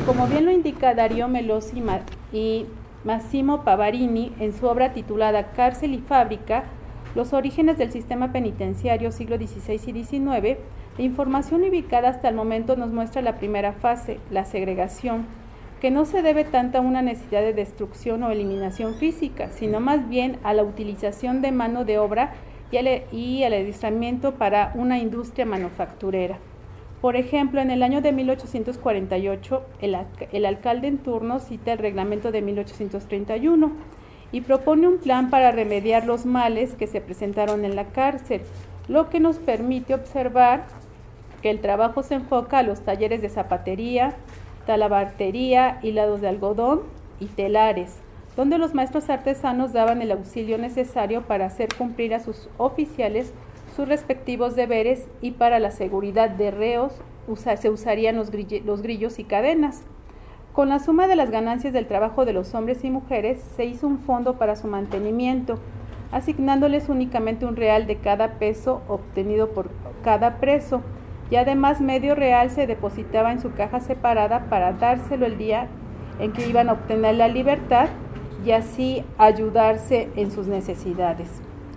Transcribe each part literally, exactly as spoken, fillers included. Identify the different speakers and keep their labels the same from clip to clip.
Speaker 1: Como bien lo indica Dario Melosi y Massimo Pavarini en su obra titulada Cárcel y fábrica, los orígenes del sistema penitenciario siglo dieciséis y diecinueve, la información ubicada hasta el momento nos muestra la primera fase, la segregación, que no se debe tanto a una necesidad de destrucción o eliminación física, sino más bien a la utilización de mano de obra y al, y al adiestramiento para una industria manufacturera. Por ejemplo, en el año de mil ochocientos cuarenta y ocho, el, el alcalde en turno cita el reglamento de mil ochocientos treinta y uno y propone un plan para remediar los males que se presentaron en la cárcel, lo que nos permite observar que el trabajo se enfoca a los talleres de zapatería, talabartería, hilados de algodón y telares, donde los maestros artesanos daban el auxilio necesario para hacer cumplir a sus oficiales sus respectivos deberes, y para la seguridad de reos usa, se usarían los, grill, los grillos y cadenas. Con la suma de las ganancias del trabajo de los hombres y mujeres se hizo un fondo para su mantenimiento, asignándoles únicamente un real de cada peso obtenido por cada preso, y además medio real se depositaba en su caja separada para dárselo el día en que iban a obtener la libertad y así ayudarse en sus necesidades.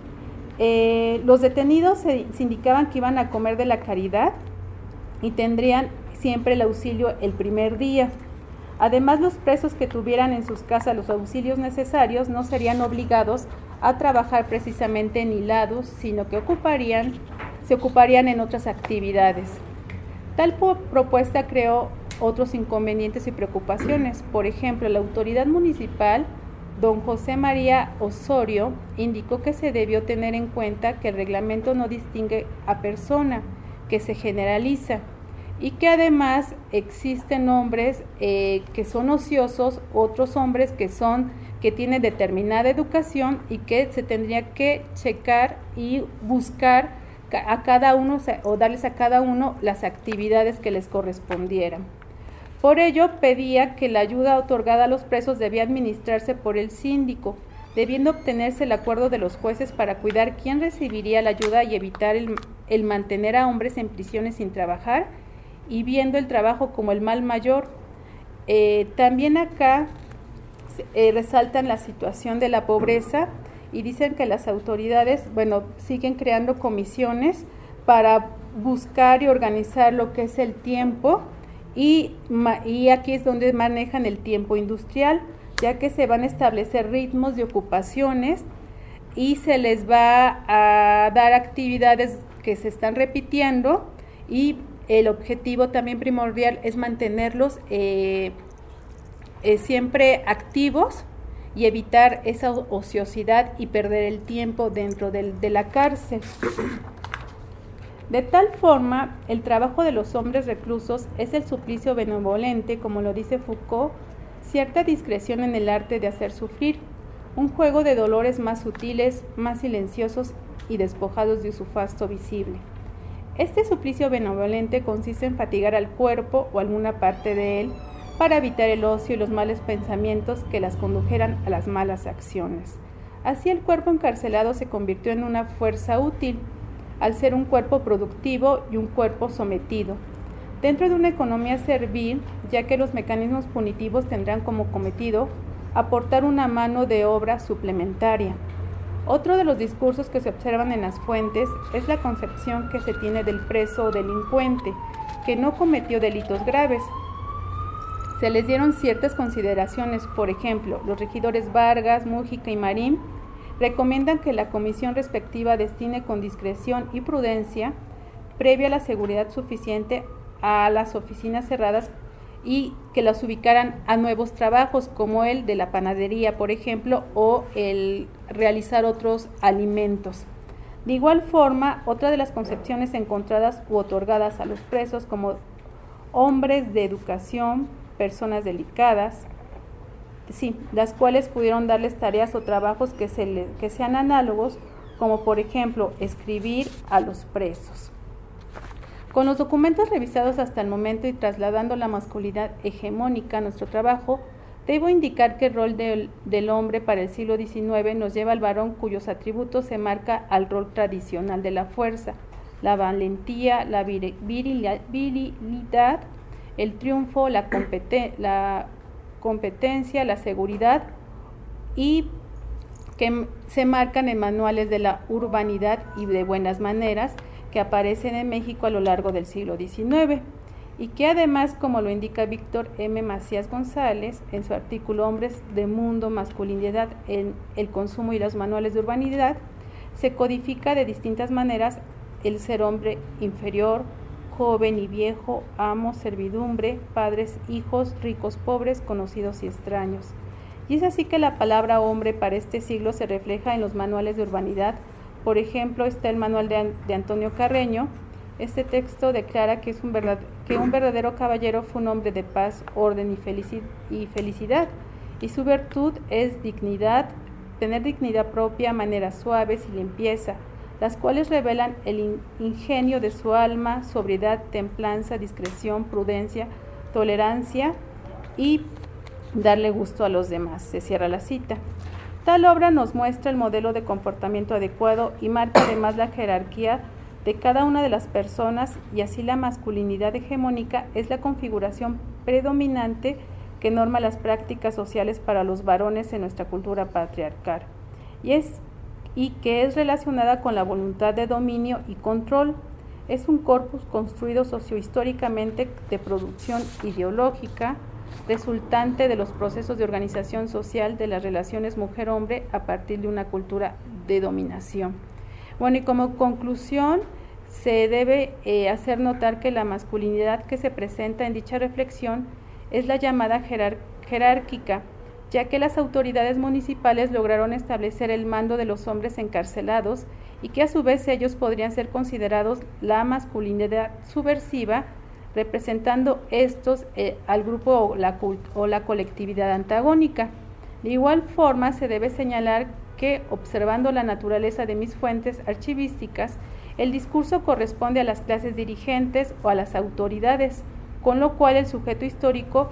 Speaker 1: Eh, los detenidos se, se indicaban que iban a comer de la caridad y tendrían siempre el auxilio el primer día. Además, los presos que tuvieran en sus casas los auxilios necesarios no serían obligados a trabajar precisamente en hilados, sino que ocuparían, se ocuparían en otras actividades. Tal propuesta creó otros inconvenientes y preocupaciones. Por ejemplo, la autoridad municipal, don José María Osorio, indicó que se debió tener en cuenta que el reglamento no distingue a persona, que se generaliza, y que además existen hombres eh, que son ociosos, otros hombres que son que tienen determinada educación y que se tendría que checar y buscar a cada uno o darles a cada uno las actividades que les correspondieran. Por ello, pedía que la ayuda otorgada a los presos debía administrarse por el síndico, debiendo obtenerse el acuerdo de los jueces para cuidar quién recibiría la ayuda y evitar el, el mantener a hombres en prisiones sin trabajar y viendo el trabajo como el mal mayor. Eh, también acá eh, resaltan la situación de la pobreza y dicen que las autoridades, bueno, siguen creando comisiones para buscar y organizar lo que es el tiempo. Y, y aquí es donde manejan el tiempo industrial, ya que se van a establecer ritmos de ocupaciones y se les va a dar actividades que se están repitiendo, y el objetivo también primordial es mantenerlos eh, eh, siempre activos y evitar esa ociosidad y perder el tiempo dentro del, de la cárcel. De tal forma, el trabajo de los hombres reclusos es el suplicio benevolente, como lo dice Foucault, cierta discreción en el arte de hacer sufrir, un juego de dolores más sutiles, más silenciosos y despojados de su fasto visible. Este suplicio benevolente consiste en fatigar al cuerpo o alguna parte de él para evitar el ocio y los malos pensamientos que las condujeran a las malas acciones. Así el cuerpo encarcelado se convirtió en una fuerza útil, al ser un cuerpo productivo y un cuerpo sometido, dentro de una economía servil, ya que los mecanismos punitivos tendrán como cometido aportar una mano de obra suplementaria. Otro de los discursos que se observan en las fuentes es la concepción que se tiene del preso o delincuente, que no cometió delitos graves. Se les dieron ciertas consideraciones, por ejemplo, los regidores Vargas, Mújica y Marín recomiendan que la comisión respectiva destine con discreción y prudencia, previa a la seguridad suficiente, a las oficinas cerradas y que las ubicaran a nuevos trabajos, como el de la panadería, por ejemplo, o el realizar otros alimentos. De igual forma, otra de las concepciones encontradas u otorgadas a los presos como hombres de educación, personas delicadas, sí, las cuales pudieron darles tareas o trabajos que, se le, que sean análogos, como por ejemplo escribir a los presos. Con los documentos revisados hasta el momento y trasladando la masculinidad hegemónica a nuestro trabajo, debo indicar que el rol del, del hombre para el siglo diecinueve nos lleva al varón cuyos atributos se marca al rol tradicional de la fuerza, la valentía, la virilidad, el triunfo, la, competen- la competencia, la seguridad, y que se marcan en manuales de la urbanidad y de buenas maneras que aparecen en México a lo largo del siglo diecinueve, y que además, como lo indica Víctor M. Macías González en su artículo Hombres de Mundo, Masculinidad en el Consumo y los Manuales de Urbanidad, se codifica de distintas maneras el ser hombre inferior, joven y viejo, amo, servidumbre, padres, hijos, ricos, pobres, conocidos y extraños. Y es así que la palabra hombre para este siglo se refleja en los manuales de urbanidad. Por ejemplo, está el manual de, de Antonio Carreño. Este texto declara que, es un verdad, que un verdadero caballero fue un hombre de paz, orden y, felici y felicidad, y su virtud es dignidad, tener dignidad propia, maneras suaves y limpieza, las cuales revelan el in ingenio de su alma, sobriedad, templanza, discreción, prudencia, tolerancia y darle gusto a los demás. Se cierra la cita. Tal obra nos muestra el modelo de comportamiento adecuado y marca además la jerarquía de cada una de las personas, y así la masculinidad hegemónica es la configuración predominante que norma las prácticas sociales para los varones en nuestra cultura patriarcal, y, es, y que es relacionada con la voluntad de dominio y control. Es un corpus construido sociohistóricamente de producción ideológica, resultante de los procesos de organización social de las relaciones mujer-hombre a partir de una cultura de dominación. Bueno, y como conclusión, se debe eh, hacer notar que la masculinidad que se presenta en dicha reflexión es la llamada jerar jerárquica, ya que las autoridades municipales lograron establecer el mando de los hombres encarcelados y que a su vez ellos podrían ser considerados la masculinidad subversiva, representando estos eh, al grupo o la, o la colectividad antagónica. De igual forma, se debe señalar que, observando la naturaleza de mis fuentes archivísticas, el discurso corresponde a las clases dirigentes o a las autoridades, con lo cual el sujeto histórico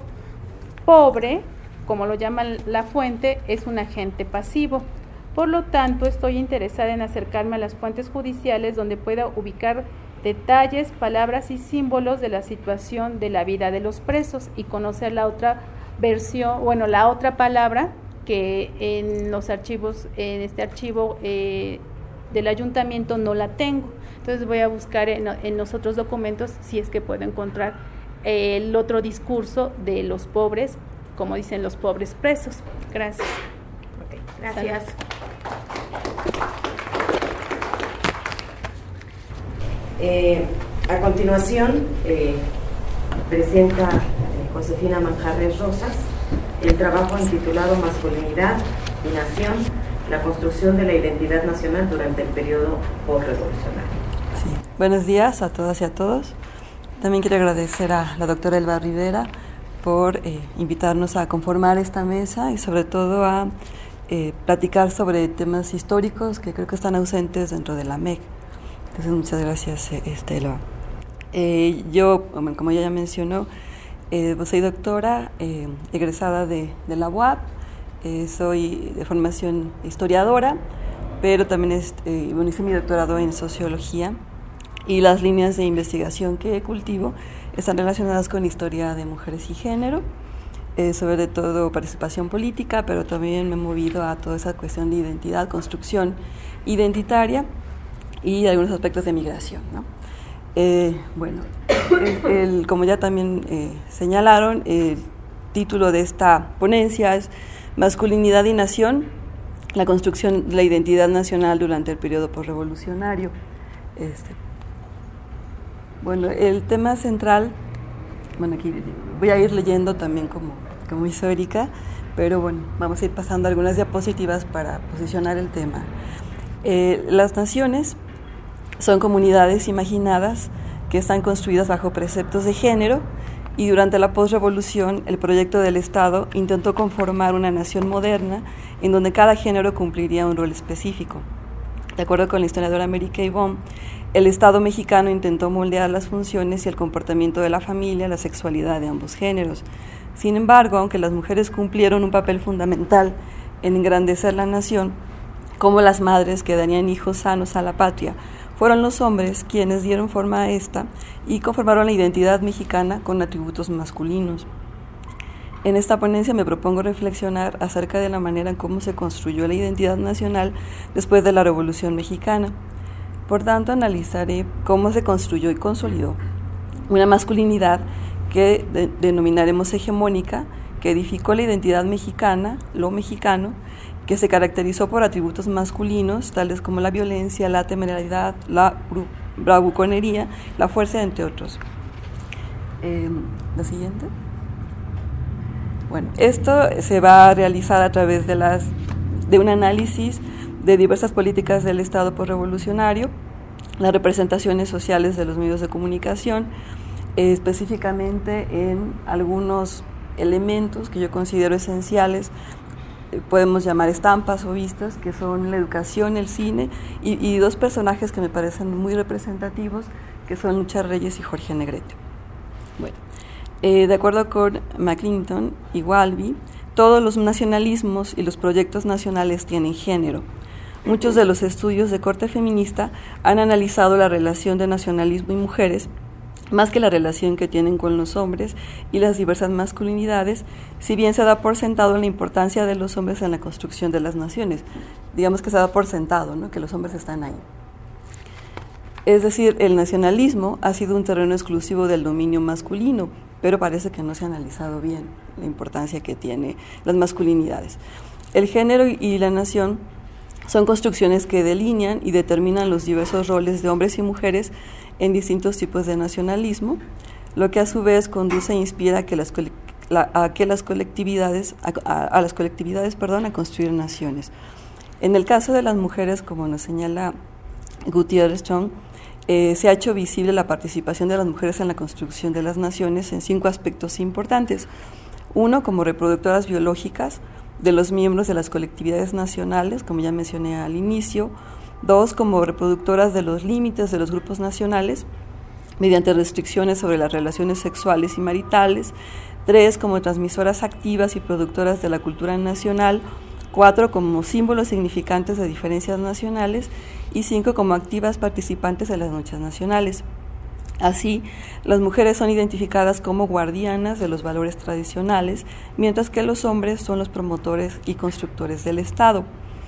Speaker 1: pobre, como lo llama la fuente, es un agente pasivo. Por lo tanto, estoy interesada en acercarme a las fuentes judiciales donde pueda ubicar detalles, palabras y símbolos de la situación de la vida de los presos y conocer la otra versión, bueno, la otra palabra que en los archivos, en este archivo eh, del ayuntamiento no la tengo. Entonces voy a buscar en, en los otros documentos si es que puedo encontrar eh, el otro discurso de los pobres, como dicen los pobres presos. Gracias.
Speaker 2: Okay, gracias. Eh, a continuación, eh, presenta eh, Josefina Manjarres Rosas el trabajo intitulado Masculinidad y Nación, la construcción de la identidad nacional durante el periodo postrevolucionario.
Speaker 3: Sí. Buenos días a todas y a todos. También quiero agradecer a la doctora Elba Rivera por eh, invitarnos a conformar esta mesa y sobre todo a eh, platicar sobre temas históricos que creo que están ausentes dentro de la M E C. Entonces, muchas gracias, Estela. Eh, yo, como ella ya mencionó, eh, pues soy doctora, eh, egresada de, de la U A P, eh, soy de formación historiadora, pero también es, eh, bueno, hice mi doctorado en sociología, y las líneas de investigación que cultivo están relacionadas con historia de mujeres y género, eh, sobre todo participación política, pero también me he movido a toda esa cuestión de identidad, construcción identitaria, y algunos aspectos de migración, ¿no? Eh, bueno, el, el, como ya también eh, señalaron, el título de esta ponencia es Masculinidad y Nación, la construcción de la identidad nacional durante el periodo posrevolucionario. Este, bueno, el tema central, bueno, aquí voy a ir leyendo también como, como histórica, pero bueno, vamos a ir pasando algunas diapositivas para posicionar el tema. Eh, las naciones son comunidades imaginadas que están construidas bajo preceptos de género, y durante la posrevolución el proyecto del Estado intentó conformar una nación moderna en donde cada género cumpliría un rol específico. De acuerdo con la historiadora Mary Kay Baum, el Estado mexicano intentó moldear las funciones y el comportamiento de la familia, la sexualidad de ambos géneros. Sin embargo, aunque las mujeres cumplieron un papel fundamental en engrandecer la nación, como las madres que darían hijos sanos a la patria, fueron los hombres quienes dieron forma a esta y conformaron la identidad mexicana con atributos masculinos. En esta ponencia me propongo reflexionar acerca de la manera en cómo se construyó la identidad nacional después de la Revolución Mexicana. Por tanto, analizaré cómo se construyó y consolidó una masculinidad que de- denominaremos hegemónica, que edificó la identidad mexicana, lo mexicano, que se caracterizó por atributos masculinos, tales como la violencia, la temerariedad, la bru- bravuconería, la fuerza, entre otros. Eh, ¿La siguiente? Bueno, esto se va a realizar a través de, las, de un análisis de diversas políticas del Estado postrevolucionario, las representaciones sociales de los medios de comunicación, eh, específicamente en algunos elementos que yo considero esenciales, eh, podemos llamar estampas o vistas, que son la educación, el cine, y, y dos personajes que me parecen muy representativos, que son Lucha Reyes y Jorge Negrete. Bueno. Eh, de acuerdo con McClinton y Walby, todos los nacionalismos y los proyectos nacionales tienen género. Muchos de los estudios de corte feminista han analizado la relación de nacionalismo y mujeres, más que la relación que tienen con los hombres y las diversas masculinidades, si bien se da por sentado la importancia de los hombres en la construcción de las naciones. Digamos que se da por sentado, ¿no?, que los hombres están ahí. Es decir, el nacionalismo ha sido un terreno exclusivo del dominio masculino, pero parece que no se ha analizado bien la importancia que tiene las masculinidades. El género y la nación son construcciones que delinean y determinan los diversos roles de hombres y mujeres en distintos tipos de nacionalismo, lo que a su vez conduce e inspira a que las, la, a que las colectividades, a, a, a las colectividades, perdón, a construir naciones. En el caso de las mujeres, como nos señala Gutiérrez Chong, Eh, se ha hecho visible la participación de las mujeres en la construcción de las naciones en cinco aspectos importantes. Uno, como reproductoras biológicas de los miembros de las colectividades nacionales, como ya mencioné al inicio. Dos, como reproductoras de los límites de los grupos nacionales, mediante restricciones sobre las relaciones sexuales y maritales. Tres, como transmisoras activas y productoras de la cultura nacional. Cuatro, como símbolos significantes de diferencias nacionales. Y cinco, como activas participantes de las luchas nacionales. Así, las mujeres son identificadas como guardianas de los valores tradicionales, mientras que los hombres son los promotores y constructores del Estado.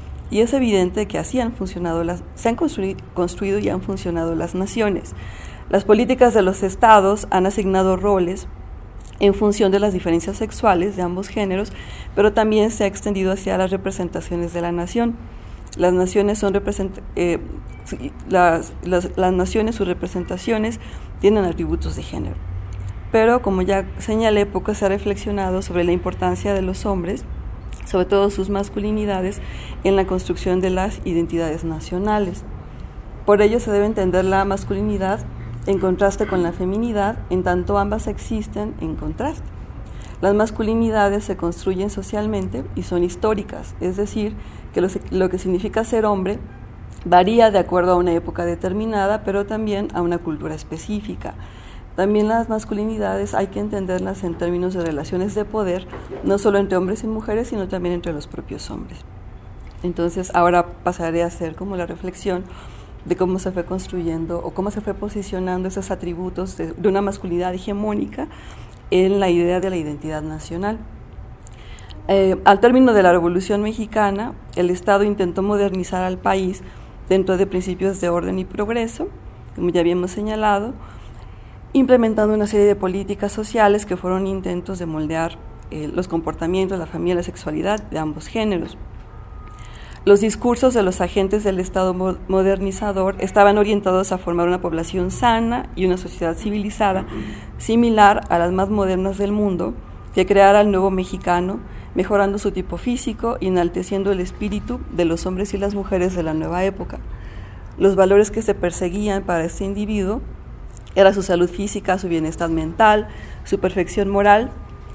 Speaker 3: Y es evidente que así han funcionado las, se han construido, construido y han funcionado las naciones. Las políticas de los estados han asignado roles en función de las diferencias sexuales de ambos géneros, pero también se ha extendido hacia las representaciones de la nación. Las naciones son represent- eh, las, las, las naciones, sus representaciones tienen atributos de género. Pero, como ya señalé, poco se ha reflexionado sobre la importancia de los hombres, sobre todo sus masculinidades, en la construcción de las identidades nacionales. Por ello se debe entender la masculinidad en contraste con la feminidad, en tanto ambas existen en contraste. Las masculinidades se construyen socialmente y son históricas, es decir, que lo, lo que significa ser hombre varía de acuerdo a una época determinada, pero también a una cultura específica. También las masculinidades hay que entenderlas en términos de relaciones de poder, no solo entre hombres y mujeres, sino también entre los propios hombres. Entonces, ahora pasaré a hacer como la reflexión de cómo se fue construyendo o cómo se fue posicionando esos atributos de, de una masculinidad hegemónica en la idea de la identidad nacional. Eh, al término de la Revolución Mexicana, el Estado intentó modernizar al país dentro de principios de orden y progreso, como ya habíamos señalado, implementando una serie de políticas sociales que fueron intentos de moldear eh, los comportamientos, la familia y la sexualidad de ambos géneros. Los discursos de los agentes del Estado modernizador estaban orientados a formar una población sana y una sociedad civilizada, similar a las más modernas del mundo, que creara al nuevo mexicano, mejorando su tipo físico y enalteciendo el espíritu de los hombres y las mujeres de la nueva época. Los valores que se perseguían para este individuo era su salud física, su bienestar mental, su perfección moral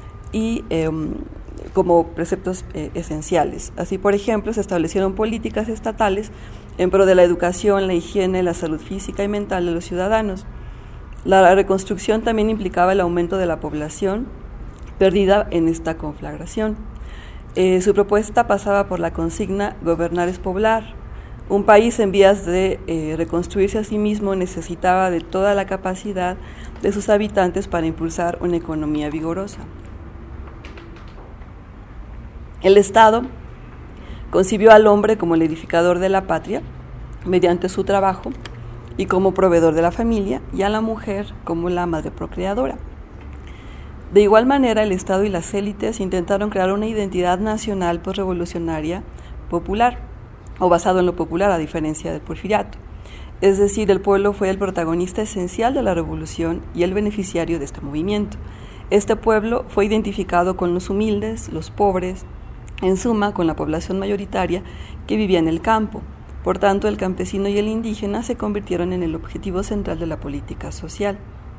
Speaker 3: y eh, como preceptos eh, esenciales. Así, por ejemplo, se establecieron políticas estatales en pro de la educación, la higiene, la salud física y mental de los ciudadanos. La reconstrucción también implicaba el aumento de la población perdida en esta conflagración. Eh, su propuesta pasaba por la consigna gobernar es poblar, Un país en vías de eh, reconstruirse a sí mismo necesitaba de toda la capacidad de sus habitantes para impulsar una economía vigorosa. El Estado concibió al hombre como el edificador de la patria mediante su trabajo y como proveedor de la familia, y a la mujer como la madre procreadora. De igual manera, el Estado y las élites intentaron crear una identidad nacional posrevolucionaria popular, o basado en lo popular, a diferencia del porfiriato. Es decir, el pueblo fue el protagonista esencial de la revolución y el beneficiario de este movimiento. Este pueblo fue identificado con los humildes, los pobres, en suma, con la población mayoritaria que vivía en el campo. Por tanto, el campesino y el indígena se convirtieron en el objetivo central de la política social.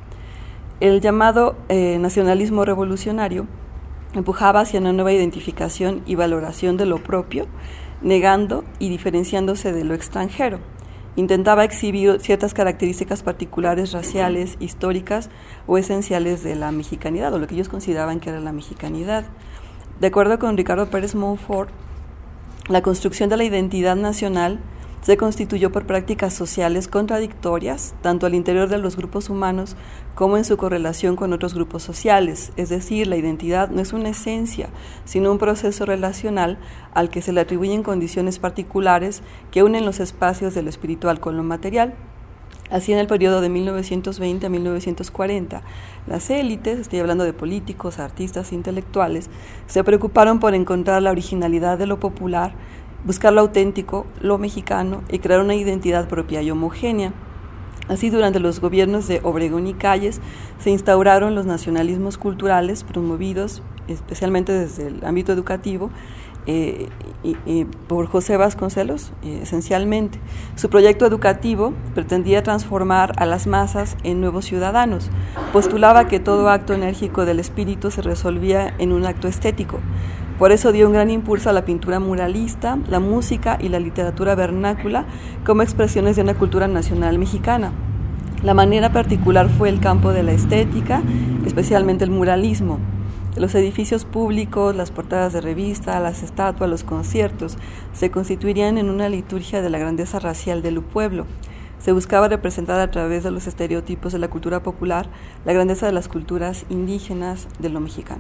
Speaker 3: El llamado eh, nacionalismo revolucionario empujaba hacia una nueva identificación y valoración de lo propio, negando y diferenciándose de lo extranjero. Intentaba exhibir ciertas características particulares, raciales, históricas o esenciales de la mexicanidad, o lo que ellos consideraban que era la mexicanidad. De acuerdo con Ricardo Pérez Monfort, la construcción de la identidad nacional se constituyó por prácticas sociales contradictorias, tanto al interior de los grupos humanos como en su correlación con otros grupos sociales. Es decir, la identidad no es una esencia, sino un proceso relacional al que se le atribuyen condiciones particulares que unen los espacios de lo espiritual con lo material. Así, en el periodo de mil novecientos veinte a mil novecientos cuarenta, las élites, estoy hablando de políticos, artistas, intelectuales, se preocuparon por encontrar la originalidad de lo popular, buscar lo auténtico, lo mexicano, y crear una identidad propia y homogénea. Así, durante los gobiernos de Obregón y Calles, se instauraron los nacionalismos culturales promovidos especialmente desde el ámbito educativo, Eh, y, y por José Vasconcelos, eh, esencialmente. Su proyecto educativo pretendía transformar a las masas en nuevos ciudadanos. Postulaba que todo acto enérgico del espíritu se resolvía en un acto estético. Por eso dio un gran impulso a la pintura muralista, la música y la literatura vernácula como expresiones de una cultura nacional mexicana. La manera particular fue el campo de la estética, especialmente el muralismo. Los edificios públicos, las portadas de revista, las estatuas, los conciertos, se constituirían en una liturgia de la grandeza racial del pueblo. Se buscaba representar a través de los estereotipos de la cultura popular la grandeza de las culturas indígenas de lo mexicano.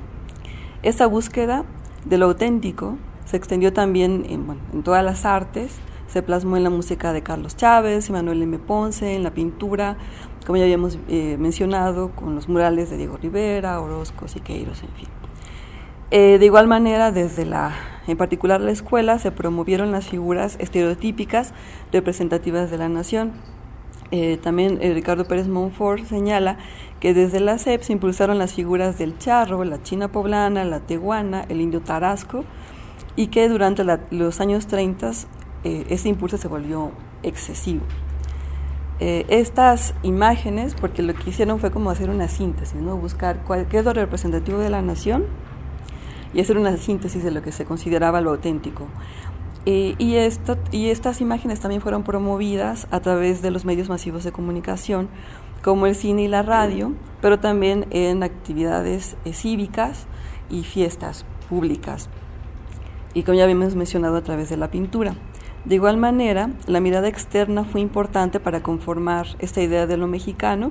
Speaker 3: Esta búsqueda de lo auténtico se extendió también en, bueno, en todas las artes. Se plasmó en la música de Carlos Chávez, Manuel M. Ponce, en la pintura, como ya habíamos eh, mencionado, con los murales de Diego Rivera, Orozco, Siqueiros, en fin. Eh, de igual manera, desde la, en particular la escuela, se promovieron las figuras estereotípicas representativas de la nación. Eh, también eh, Ricardo Pérez Monfort señala que desde la S E P se impulsaron las figuras del charro, la china poblana, la tehuana, el indio tarasco, y que durante la, los años treinta eh, ese impulso se volvió excesivo. Eh, estas imágenes, porque lo que hicieron fue como hacer una síntesis, ¿no? Buscar cuál, qué es lo representativo de la nación y hacer una síntesis de lo que se consideraba lo auténtico. Eh, y, esto, y estas imágenes también fueron promovidas a través de los medios masivos de comunicación, como el cine y la radio, pero también en actividades eh, cívicas y fiestas públicas, y como ya habíamos mencionado, a través de la pintura. De igual manera, la mirada externa fue importante para conformar esta idea de lo mexicano,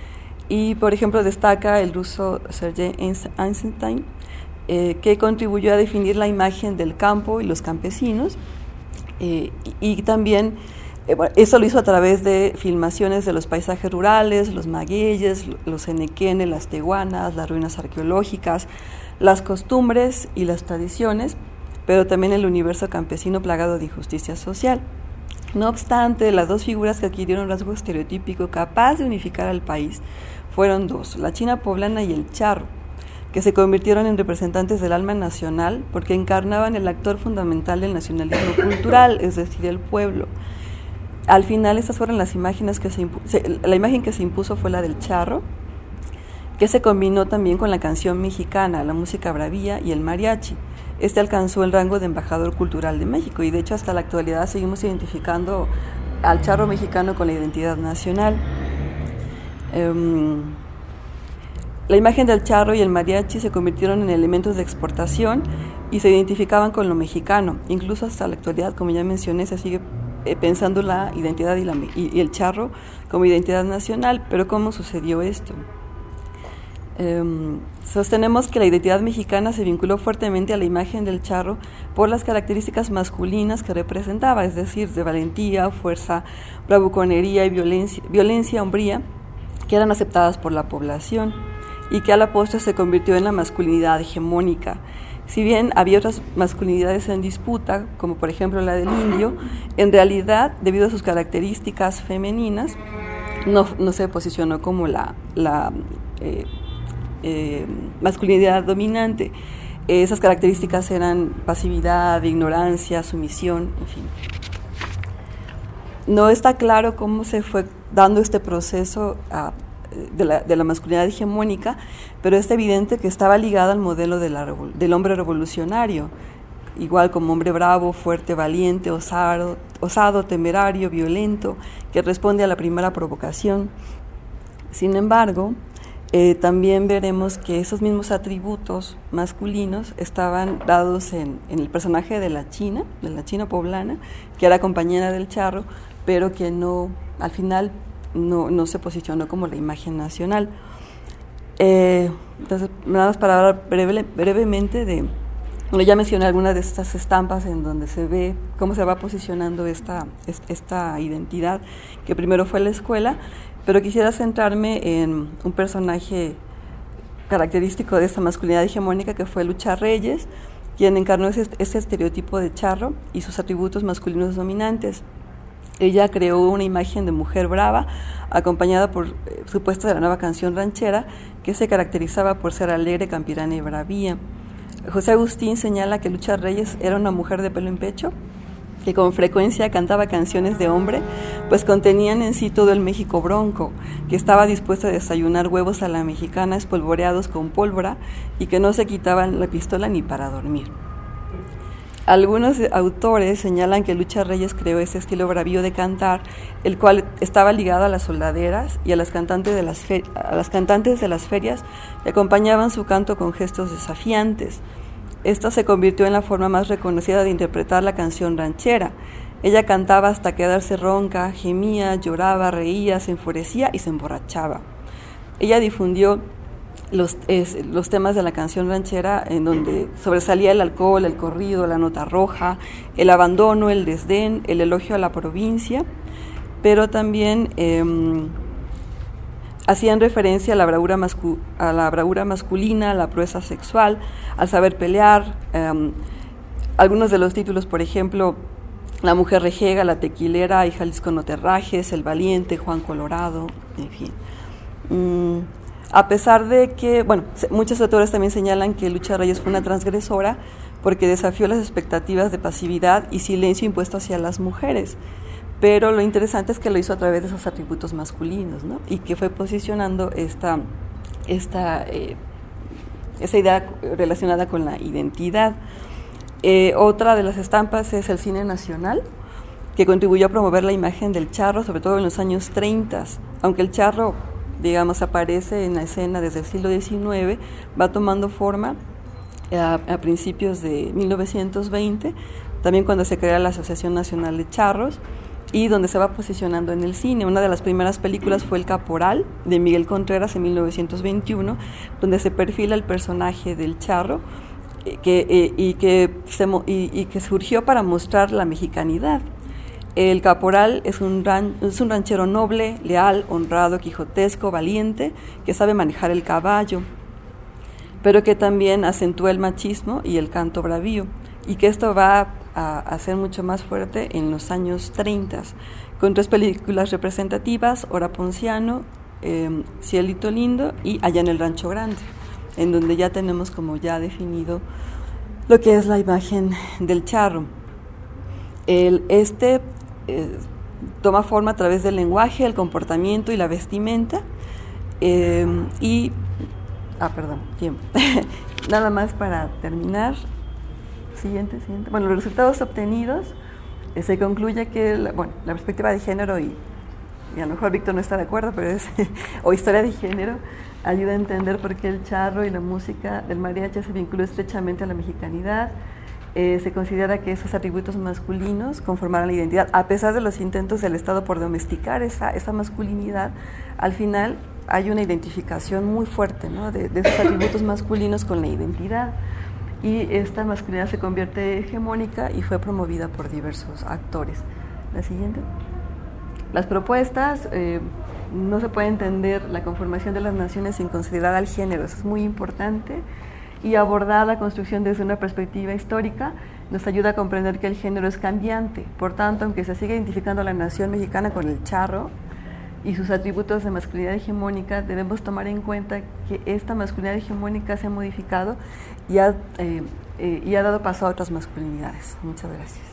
Speaker 3: y por ejemplo destaca el ruso Sergei Eisenstein, eh, que contribuyó a definir la imagen del campo y los campesinos, eh, y, y también eh, bueno, eso lo hizo a través de filmaciones de los paisajes rurales, los magueyes, los enequenes, las tehuanas, las ruinas arqueológicas, las costumbres y las tradiciones, pero también el universo campesino plagado de injusticia social. No obstante, las dos figuras que adquirieron rasgo estereotípico capaz de unificar al país fueron dos, la china poblana y el charro, que se convirtieron en representantes del alma nacional porque encarnaban el actor fundamental del nacionalismo cultural, es decir, el pueblo. Al final, estas fueron las imágenes que se impuso, la imagen que se impuso fue la del charro, que se combinó también con la canción mexicana, la música bravía y el mariachi. Este alcanzó el rango de embajador cultural de México y de hecho hasta la actualidad seguimos identificando al charro mexicano con la identidad nacional. Um, la imagen del charro y el mariachi se convirtieron en elementos de exportación y se identificaban con lo mexicano. Incluso hasta la actualidad, como ya mencioné, se sigue eh, pensando la identidad y, la, y, y el charro como identidad nacional. Pero ¿cómo sucedió esto? Eh, sostenemos que la identidad mexicana se vinculó fuertemente a la imagen del charro por las características masculinas que representaba, es decir, de valentía, fuerza, bravuconería y violencia, violencia hombría, que eran aceptadas por la población y que a la postre se convirtió en la masculinidad hegemónica. Si bien había otras masculinidades en disputa, como por ejemplo la del indio, en realidad, debido a sus características femeninas, no, no se posicionó como la, la eh, eh, masculinidad dominante. Esas características eran pasividad, ignorancia, sumisión, en fin. No está claro cómo se fue dando este proceso a, de, la, de la masculinidad hegemónica, pero es evidente que estaba ligado al modelo de la, del hombre revolucionario, igual como hombre bravo, fuerte, valiente, osado, osado, temerario, violento, que responde a la primera provocación. Sin embargo, eh, también veremos que esos mismos atributos masculinos estaban dados en, en el personaje de la China, de la China poblana, que era compañera del charro, pero que no, al final no, no se posicionó como la imagen nacional. Eh, entonces, nada más para hablar breve, brevemente de, bueno, ya mencioné algunas de estas estampas en donde se ve cómo se va posicionando esta, esta identidad, que primero fue la escuela, pero quisiera centrarme en un personaje característico de esta masculinidad hegemónica, que fue Lucha Reyes, quien encarnó ese, ese estereotipo de charro y sus atributos masculinos dominantes. Ella creó una imagen de mujer brava, acompañada por eh, su puesta de la nueva canción ranchera, que se caracterizaba por ser alegre, campirana y bravía. José Agustín señala que Lucha Reyes era una mujer de pelo en pecho, que con frecuencia cantaba canciones de hombre, pues contenían en sí todo el México bronco, que estaba dispuesta a desayunar huevos a la mexicana espolvoreados con pólvora y que no se quitaban la pistola ni para dormir. Algunos autores señalan que Lucha Reyes creó ese estilo bravío de cantar, el cual estaba ligado a las soldaderas y a las cantantes de las, fe- a las cantantes de las ferias, que acompañaban su canto con gestos desafiantes. Esta se convirtió en la forma más reconocida de interpretar la canción ranchera. Ella cantaba hasta quedarse ronca, gemía, lloraba, reía, se enfurecía y se emborrachaba. Ella difundió Los, es, los temas de la canción ranchera, en donde sobresalía el alcohol, el corrido, la nota roja, el abandono, el desdén, el elogio a la provincia, pero también eh, hacían referencia a la, bravura mascu- a la bravura masculina, a la proeza sexual, al saber pelear. Eh, algunos de los títulos, por ejemplo, La mujer rejega, La tequilera y Jalisco no te rajes, El valiente, Juan Colorado, en fin. Mm. A pesar de que, bueno, muchos autores también señalan que Lucha Reyes fue una transgresora porque desafió las expectativas de pasividad y silencio impuesto hacia las mujeres, pero lo interesante es que lo hizo a través de esos atributos masculinos, ¿no? Y que fue posicionando esta, esta, eh, esa idea relacionada con la identidad. Eh, otra de las estampas es el cine nacional, que contribuyó a promover la imagen del charro, sobre todo en los años treinta, aunque el charro, digamos, aparece en la escena desde el siglo diecinueve, va tomando forma a, a principios de mil novecientos veinte, también cuando se crea la Asociación Nacional de Charros, y donde se va posicionando en el cine. Una de las primeras películas fue El Caporal, de Miguel Contreras, en mil novecientos veintiuno, donde se perfila el personaje del charro, que, eh, y, que se, y, y que surgió para mostrar la mexicanidad. El caporal es un, ran, es un ranchero noble, leal, honrado, quijotesco, valiente, que sabe manejar el caballo, pero que también acentúa el machismo y el canto bravío, y que esto va a, a ser mucho más fuerte en los años treinta, con tres películas representativas: Hora Ponciano, eh, Cielito Lindo y Allá en el Rancho Grande, en donde ya tenemos como ya definido lo que es la imagen del charro. El, este eh, toma forma a través del lenguaje, el comportamiento y la vestimenta. Eh, y, ah, perdón, tiempo. Nada más para terminar. Siguiente, siguiente. Bueno, los resultados obtenidos, eh, se concluye que, la, bueno, la perspectiva de género, y, y a lo mejor Víctor no está de acuerdo, pero es, o historia de género, ayuda a entender por qué el charro y la música del mariachi se vinculó estrechamente a la mexicanidad. eh, se considera que esos atributos masculinos conformaron la identidad. A pesar de los intentos del Estado por domesticar esa, esa masculinidad, al final hay una identificación muy fuerte, ¿no?, de, de esos atributos masculinos con la identidad. Y esta masculinidad se convierte hegemónica y fue promovida por diversos actores. La siguiente. Las propuestas, eh, no se puede entender la conformación de las naciones sin considerar al género, eso es muy importante, y abordar la construcción desde una perspectiva histórica nos ayuda a comprender que el género es cambiante. Por tanto, aunque se siga identificando a la nación mexicana con el charro y sus atributos de masculinidad hegemónica, debemos tomar en cuenta que esta masculinidad hegemónica se ha modificado y ha, eh, eh, y ha dado paso a otras masculinidades. Muchas gracias.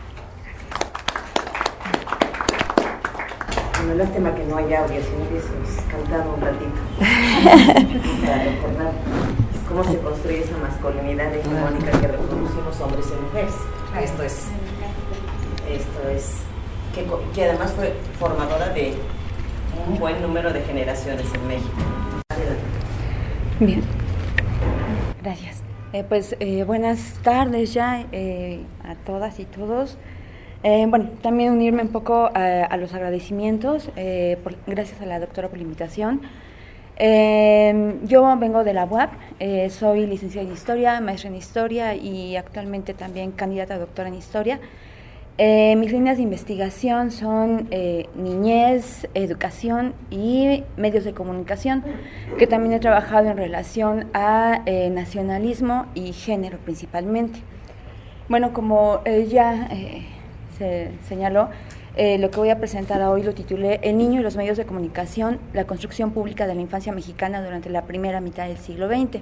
Speaker 2: Bueno, lástima que no haya audio, si no hubiésemos cantado un ratito para recordar cómo se construye esa masculinidad hegemónica que reproducimos hombres y mujeres. Esto es, esto es que, que además fue formadora de un buen número de generaciones en México. Adelante.
Speaker 4: Bien, gracias. Eh, pues eh, buenas tardes ya eh, a todas y todos. Eh, bueno, también unirme un poco a, a los agradecimientos, eh, por, gracias a la doctora por la invitación. Eh, yo vengo de la U A P, eh, soy licenciada en Historia, maestra en Historia y actualmente también candidata a doctora en Historia. Eh, mis líneas de investigación son eh, niñez, educación y medios de comunicación, que también he trabajado en relación a eh, nacionalismo y género principalmente. Bueno, como eh, ya eh, se señaló, eh, lo que voy a presentar hoy lo titulé El niño y los medios de comunicación, la construcción pública de la infancia mexicana durante la primera mitad del siglo veinte.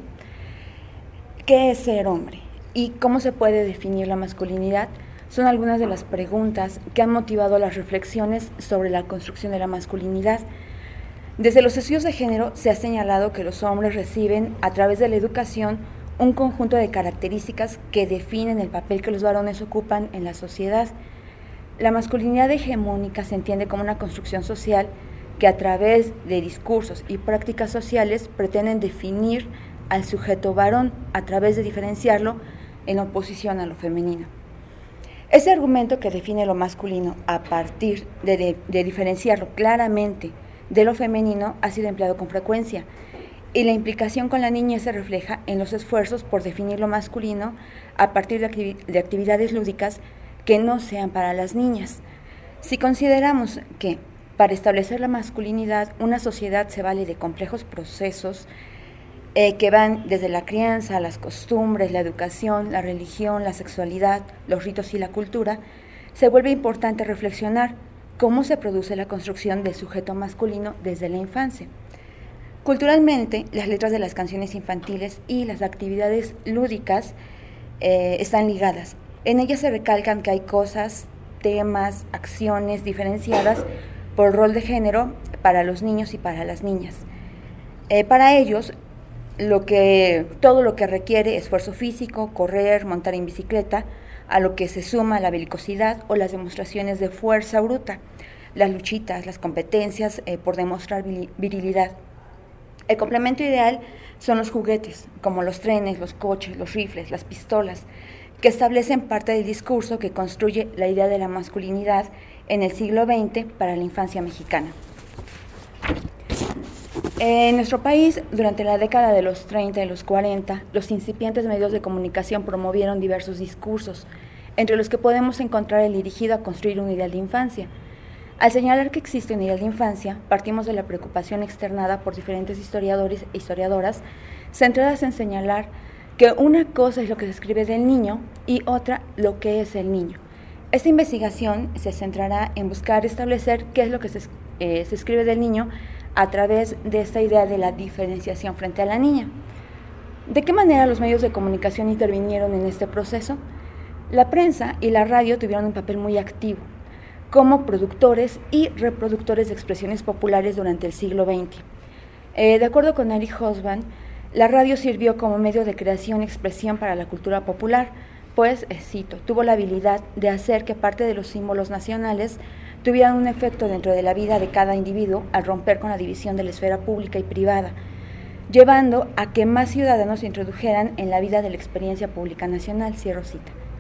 Speaker 4: ¿Qué es ser hombre? ¿Y cómo se puede definir la masculinidad? Son algunas de las preguntas que han motivado las reflexiones sobre la construcción de la masculinidad. Desde los estudios de género se ha señalado que los hombres reciben, a través de la educación, un conjunto de características que definen el papel que los varones ocupan en la sociedad. La masculinidad hegemónica se entiende como una construcción social que a través de discursos y prácticas sociales pretenden definir al sujeto varón a través de diferenciarlo en oposición a lo femenino. Ese argumento que define lo masculino a partir de, de, de diferenciarlo claramente de lo femenino ha sido empleado con frecuencia, y la implicación con la niñez se refleja en los esfuerzos por definir lo masculino a partir de, activi de actividades lúdicas que no sean para las niñas. Si consideramos que para establecer la masculinidad una sociedad se vale de complejos procesos eh, que van desde la crianza, las costumbres, la educación, la religión, la sexualidad, los ritos y la cultura, se vuelve importante reflexionar cómo se produce la construcción del sujeto masculino desde la infancia. Culturalmente, las letras de las canciones infantiles y las actividades lúdicas eh, están ligadas. En ellas se recalcan que hay cosas, temas, acciones diferenciadas por rol de género para los niños y para las niñas. Eh, para ellos, lo que, todo lo que requiere esfuerzo físico, correr, montar en bicicleta, a lo que se suma la belicosidad o las demostraciones de fuerza bruta, las luchitas, las competencias eh, por demostrar virilidad. El complemento ideal son los juguetes, como los trenes, los coches, los rifles, las pistolas, que establecen parte del discurso que construye la idea de la masculinidad en el siglo veinte para la infancia mexicana. En nuestro país, durante la década de los treinta y los cuarenta, los incipientes medios de comunicación promovieron diversos discursos, entre los que podemos encontrar el dirigido a construir un ideal de infancia. Al señalar que existe un ideal de infancia, partimos de la preocupación externada por diferentes historiadores e historiadoras, centradas en señalar que una cosa es lo que se escribe del niño y otra lo que es el niño. Esta investigación se centrará en buscar establecer qué es lo que se, eh, se escribe del niño a través de esta idea de la diferenciación frente a la niña. ¿De qué manera los medios de comunicación intervinieron en este proceso? La prensa y la radio tuvieron un papel muy activo como productores y reproductores de expresiones populares durante el siglo veinte. Eh, de acuerdo con Eric Hobsbawm, la radio sirvió como medio de creación y expresión para la cultura popular, pues, eh, cito, tuvo la habilidad de hacer que parte de los símbolos nacionales tuvieran un efecto dentro de la vida de cada individuo al romper con la división de la esfera pública y privada, llevando a que más ciudadanos se introdujeran en la vida de la experiencia pública nacional, cierro cita.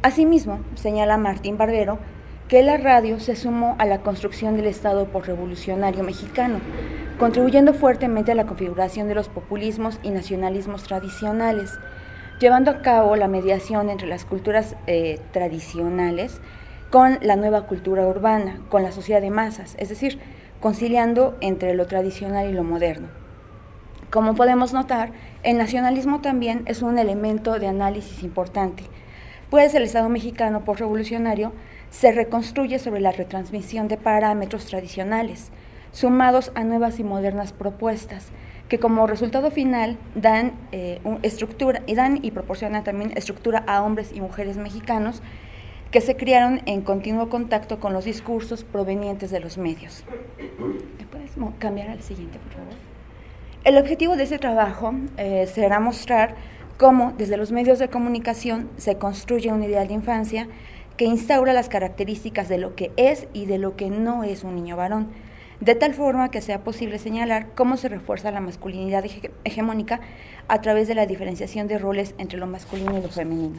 Speaker 4: Asimismo, señala Martín Barbero que la radio se sumó a la construcción del Estado posrevolucionario mexicano, contribuyendo fuertemente a la configuración de los populismos y nacionalismos tradicionales, llevando a cabo la mediación entre las culturas eh, tradicionales con la nueva cultura urbana, con la sociedad de masas, es decir, conciliando entre lo tradicional y lo moderno. Como podemos notar, el nacionalismo también es un elemento de análisis importante, pues el Estado mexicano postrevolucionario se reconstruye sobre la retransmisión de parámetros tradicionales, sumados a nuevas y modernas propuestas, que como resultado final dan eh, estructura y dan y proporcionan también estructura a hombres y mujeres mexicanos que se criaron en continuo contacto con los discursos provenientes de los medios. ¿Me puedes cambiar al siguiente, por favor? El objetivo de este trabajo eh, será mostrar cómo desde los medios de comunicación se construye un ideal de infancia que instaura las características de lo que es y de lo que no es un niño varón, de tal forma que sea posible señalar cómo se refuerza la masculinidad hege- hegemónica a través de la diferenciación de roles entre lo masculino y lo femenino.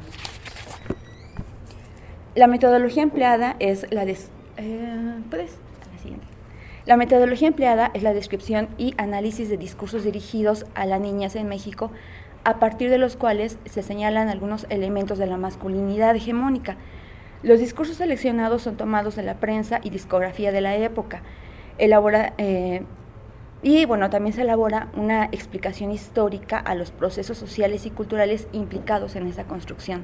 Speaker 4: La metodología empleada es la des- eh, ¿puedes? La siguiente. La metodología empleada es la descripción y análisis de discursos dirigidos a la niñez en México, a partir de los cuales se señalan algunos elementos de la masculinidad hegemónica. Los discursos seleccionados son tomados de la prensa y discografía de la época. Elabora, eh, y bueno, también se elabora una explicación histórica a los procesos sociales y culturales implicados en esa construcción.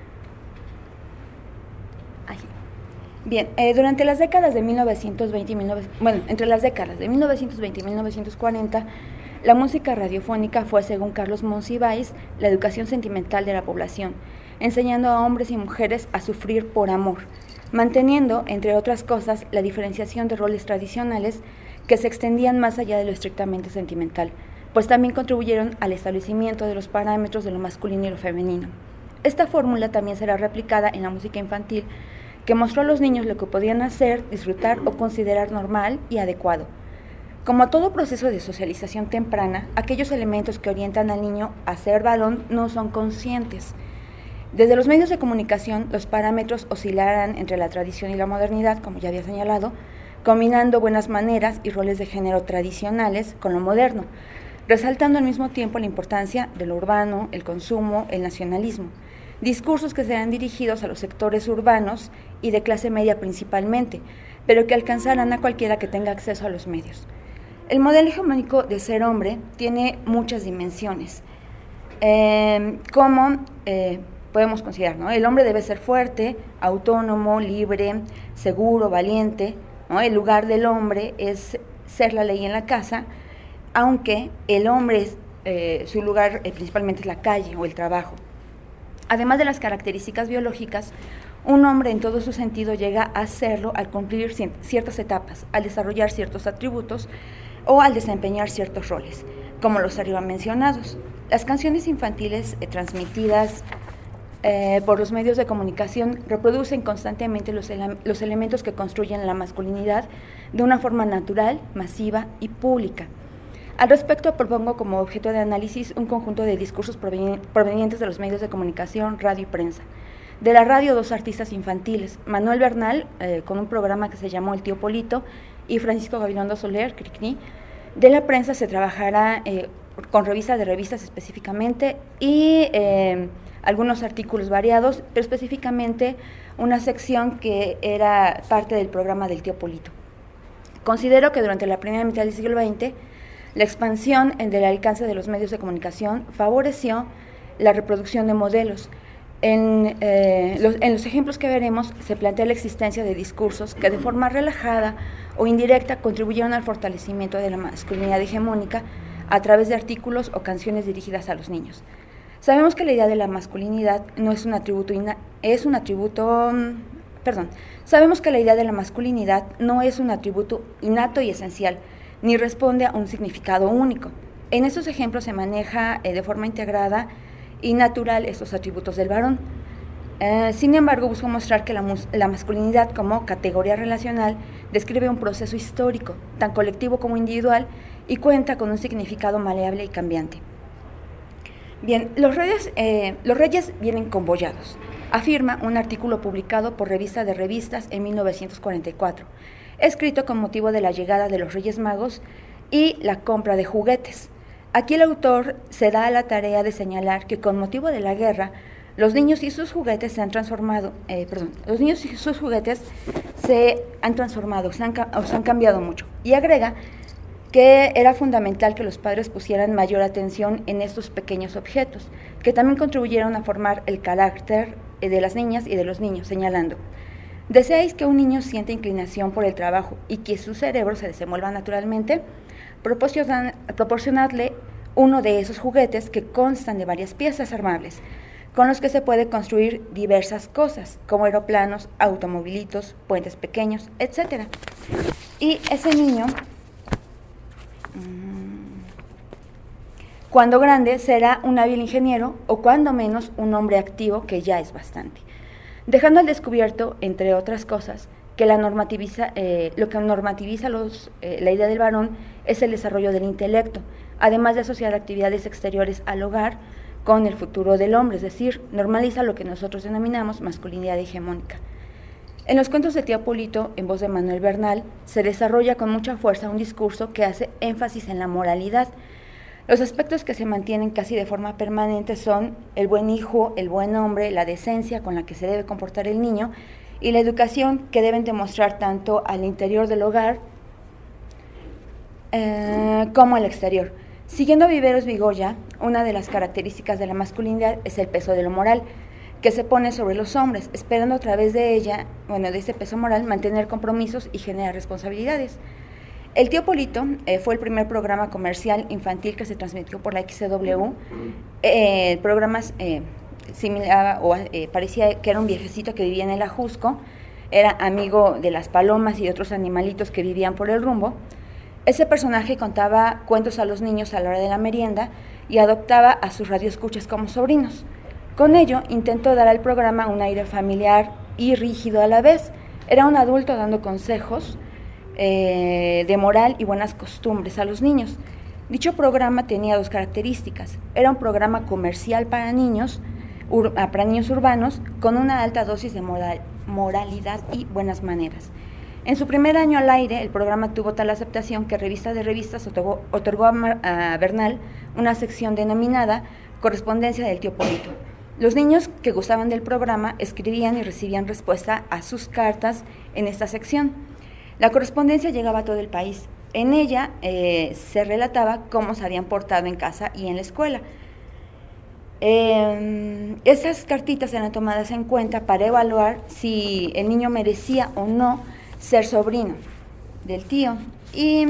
Speaker 4: Ay. Bien, eh, durante las décadas de mil novecientos veinte y mil novecientos, bueno, entre las décadas de mil novecientos veinte y mil novecientos cuarenta, la música radiofónica fue, según Carlos Monsiváis, la educación sentimental de la población, enseñando a hombres y mujeres a sufrir por amor, manteniendo, entre otras cosas, la diferenciación de roles tradicionales que se extendían más allá de lo estrictamente sentimental, pues también contribuyeron al establecimiento de los parámetros de lo masculino y lo femenino. Esta fórmula también será replicada en la música infantil, que mostró a los niños lo que podían hacer, disfrutar o considerar normal y adecuado. Como todo proceso de socialización temprana, aquellos elementos que orientan al niño a ser varón no son conscientes. Desde los medios de comunicación, los parámetros oscilarán entre la tradición y la modernidad, como ya había señalado, combinando buenas maneras y roles de género tradicionales con lo moderno, resaltando al mismo tiempo la importancia de lo urbano, el consumo, el nacionalismo, discursos que serán dirigidos a los sectores urbanos y de clase media principalmente, pero que alcanzarán a cualquiera que tenga acceso a los medios. El modelo hegemónico de ser hombre tiene muchas dimensiones, eh, como eh, podemos considerar, ¿no? El hombre debe ser fuerte, autónomo, libre, seguro, valiente, ¿no? El lugar del hombre es ser la ley en la casa, aunque el hombre, es, eh, su lugar eh, principalmente es la calle o el trabajo. Además de las características biológicas, un hombre en todo su sentido llega a serlo al cumplir ciertas etapas, al desarrollar ciertos atributos o al desempeñar ciertos roles, como los arriba mencionados. Las canciones infantiles eh, transmitidas eh, por los medios de comunicación reproducen constantemente los, ele- los elementos que construyen la masculinidad de una forma natural, masiva y pública. Al respecto, propongo como objeto de análisis un conjunto de discursos proveni- provenientes de los medios de comunicación, radio y prensa. De la radio, dos artistas infantiles, Manuel Bernal, eh, con un programa que se llamó El Tío Polito, y Francisco Gabilondo Soler, Cricri. De la prensa se trabajará eh, con revistas de revistas específicamente y eh, algunos artículos variados, pero específicamente una sección que era parte del programa del Tío Polito. Considero que durante la primera mitad del siglo veinte, la expansión del alcance de los medios de comunicación favoreció la reproducción de modelos. En, eh, los, en los ejemplos que veremos se plantea la existencia de discursos que de forma relajada o indirecta contribuyeron al fortalecimiento de la masculinidad hegemónica a través de artículos o canciones dirigidas a los niños. Sabemos que la idea de la masculinidad no es un atributo, ina- es un atributo, perdón, sabemos que la idea de la masculinidad no es un atributo innato y esencial, ni responde a un significado único. En estos ejemplos se maneja eh, de forma integrada y natural estos atributos del varón. Eh, sin embargo, busco mostrar que la, mus- la masculinidad como categoría relacional describe un proceso histórico, tan colectivo como individual, y cuenta con un significado maleable y cambiante. Bien, los reyes, eh, los reyes vienen convoyados. afirma un artículo publicado por Revista de Revistas en mil novecientos cuarenta y cuatro, escrito con motivo de la llegada de los Reyes Magos y la compra de juguetes. Aquí el autor se da a la tarea de señalar que con motivo de la guerra, los niños y sus juguetes se han transformado, eh, perdón, los niños y sus juguetes se han transformado, se han, se han cambiado mucho. Y agrega que era fundamental que los padres pusieran mayor atención en estos pequeños objetos, que también contribuyeron a formar el carácter de las niñas y de los niños, señalando: ¿deseáis que un niño sienta inclinación por el trabajo y que su cerebro se desenvuelva naturalmente? Proporcionan, proporcionadle uno de esos juguetes que constan de varias piezas armables, con los que se puede construir diversas cosas, como aeroplanos, automovilitos, puentes pequeños, etcétera. Y ese niño, cuando grande, será un hábil ingeniero o cuando menos un hombre activo, que ya es bastante, dejando al descubierto, entre otras cosas, que la normativiza, eh, lo que normativiza los, eh, la idea del varón es el desarrollo del intelecto, además de asociar actividades exteriores al hogar con el futuro del hombre, es decir, normaliza lo que nosotros denominamos masculinidad hegemónica. En los cuentos de Tío Polito, en voz de Manuel Bernal, se desarrolla con mucha fuerza un discurso que hace énfasis en la moralidad. Los aspectos que se mantienen casi de forma permanente son el buen hijo, el buen hombre, la decencia con la que se debe comportar el niño y la educación que deben demostrar tanto al interior del hogar eh, como al exterior. Siguiendo a Viveros Vigoya, una de las características de la masculinidad es el peso de lo moral, que se pone sobre los hombres, esperando a través de ella, bueno, de ese peso moral, mantener compromisos y generar responsabilidades. El Tío Polito eh, fue el primer programa comercial infantil que se transmitió por la X C W. Eh, el programa eh, similar, o eh, parecía que era un viejecito que vivía en el Ajusco, era amigo de las palomas y de otros animalitos que vivían por el rumbo. Ese personaje contaba cuentos a los niños a la hora de la merienda y adoptaba a sus radioescuchas como sobrinos. Con ello intentó dar al programa un aire familiar y rígido a la vez. Era un adulto dando consejos eh, de moral y buenas costumbres a los niños. Dicho programa tenía dos características. Era un programa comercial para niños, ur, para niños urbanos, con una alta dosis de moral, moralidad y buenas maneras. En su primer año al aire, el programa tuvo tal aceptación que Revista de Revistas otorgó, otorgó a, Mar, a Bernal una sección denominada Correspondencia del Tío Polito. Los niños que gustaban del programa escribían y recibían respuesta a sus cartas en esta sección. La correspondencia llegaba a todo el país. En ella eh, se relataba cómo se habían portado en casa y en la escuela. Eh, esas cartitas eran tomadas en cuenta para evaluar si el niño merecía o no ser sobrino del tío y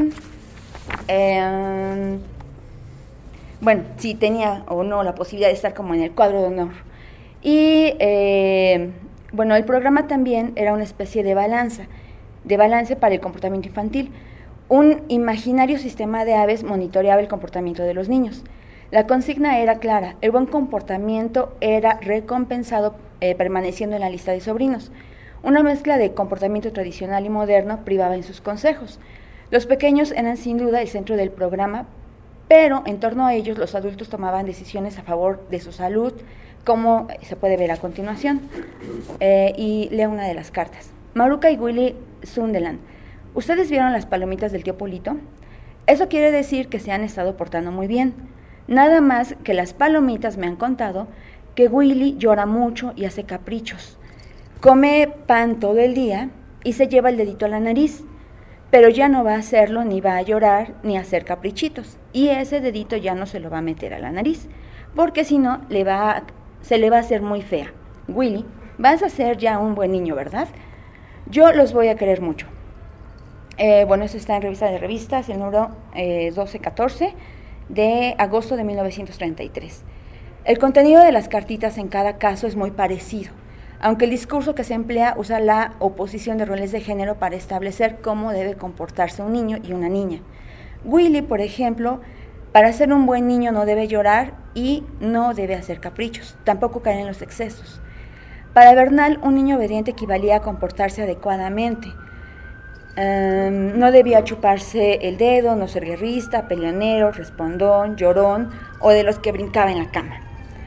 Speaker 4: eh, bueno, si tenía o no la posibilidad de estar como en el cuadro de honor. Y eh, bueno, el programa también era una especie de balanza, de balance para el comportamiento infantil. Un imaginario sistema de aves monitoreaba el comportamiento de los niños. La consigna era clara: el buen comportamiento era recompensado eh, permaneciendo en la lista de sobrinos. Una mezcla de comportamiento tradicional y moderno privaba en sus consejos. Los pequeños eran sin duda el centro del programa, pero en torno a ellos los adultos tomaban decisiones a favor de su salud, como se puede ver a continuación. Eh, y leo una de las cartas. Maruca y Willy Sunderland: ¿ustedes vieron las palomitas del Tío Polito? Eso quiere decir que se han estado portando muy bien. Nada más que las palomitas me han contado que Willy llora mucho y hace caprichos. Come pan todo el día y se lleva el dedito a la nariz, pero ya no va a hacerlo, ni va a llorar, ni a hacer caprichitos. Y ese dedito ya no se lo va a meter a la nariz, porque si no, le va a, se le va a hacer muy fea. Willy, vas a ser ya un buen niño, ¿verdad? Yo los voy a querer mucho. Eh, bueno, eso está en Revista de Revistas, el número eh, doce catorce de agosto de mil novecientos treinta y tres. El contenido de las cartitas en cada caso es muy parecido, aunque el discurso que se emplea usa la oposición de roles de género para establecer cómo debe comportarse un niño y una niña. Willy, por ejemplo, para ser un buen niño no debe llorar y no debe hacer caprichos, tampoco caer en los excesos. Para Bernal, un niño obediente equivalía a comportarse adecuadamente. Um, no debía chuparse el dedo, no ser guerrista, peleonero, respondón, llorón o de los que brincaba en la cama.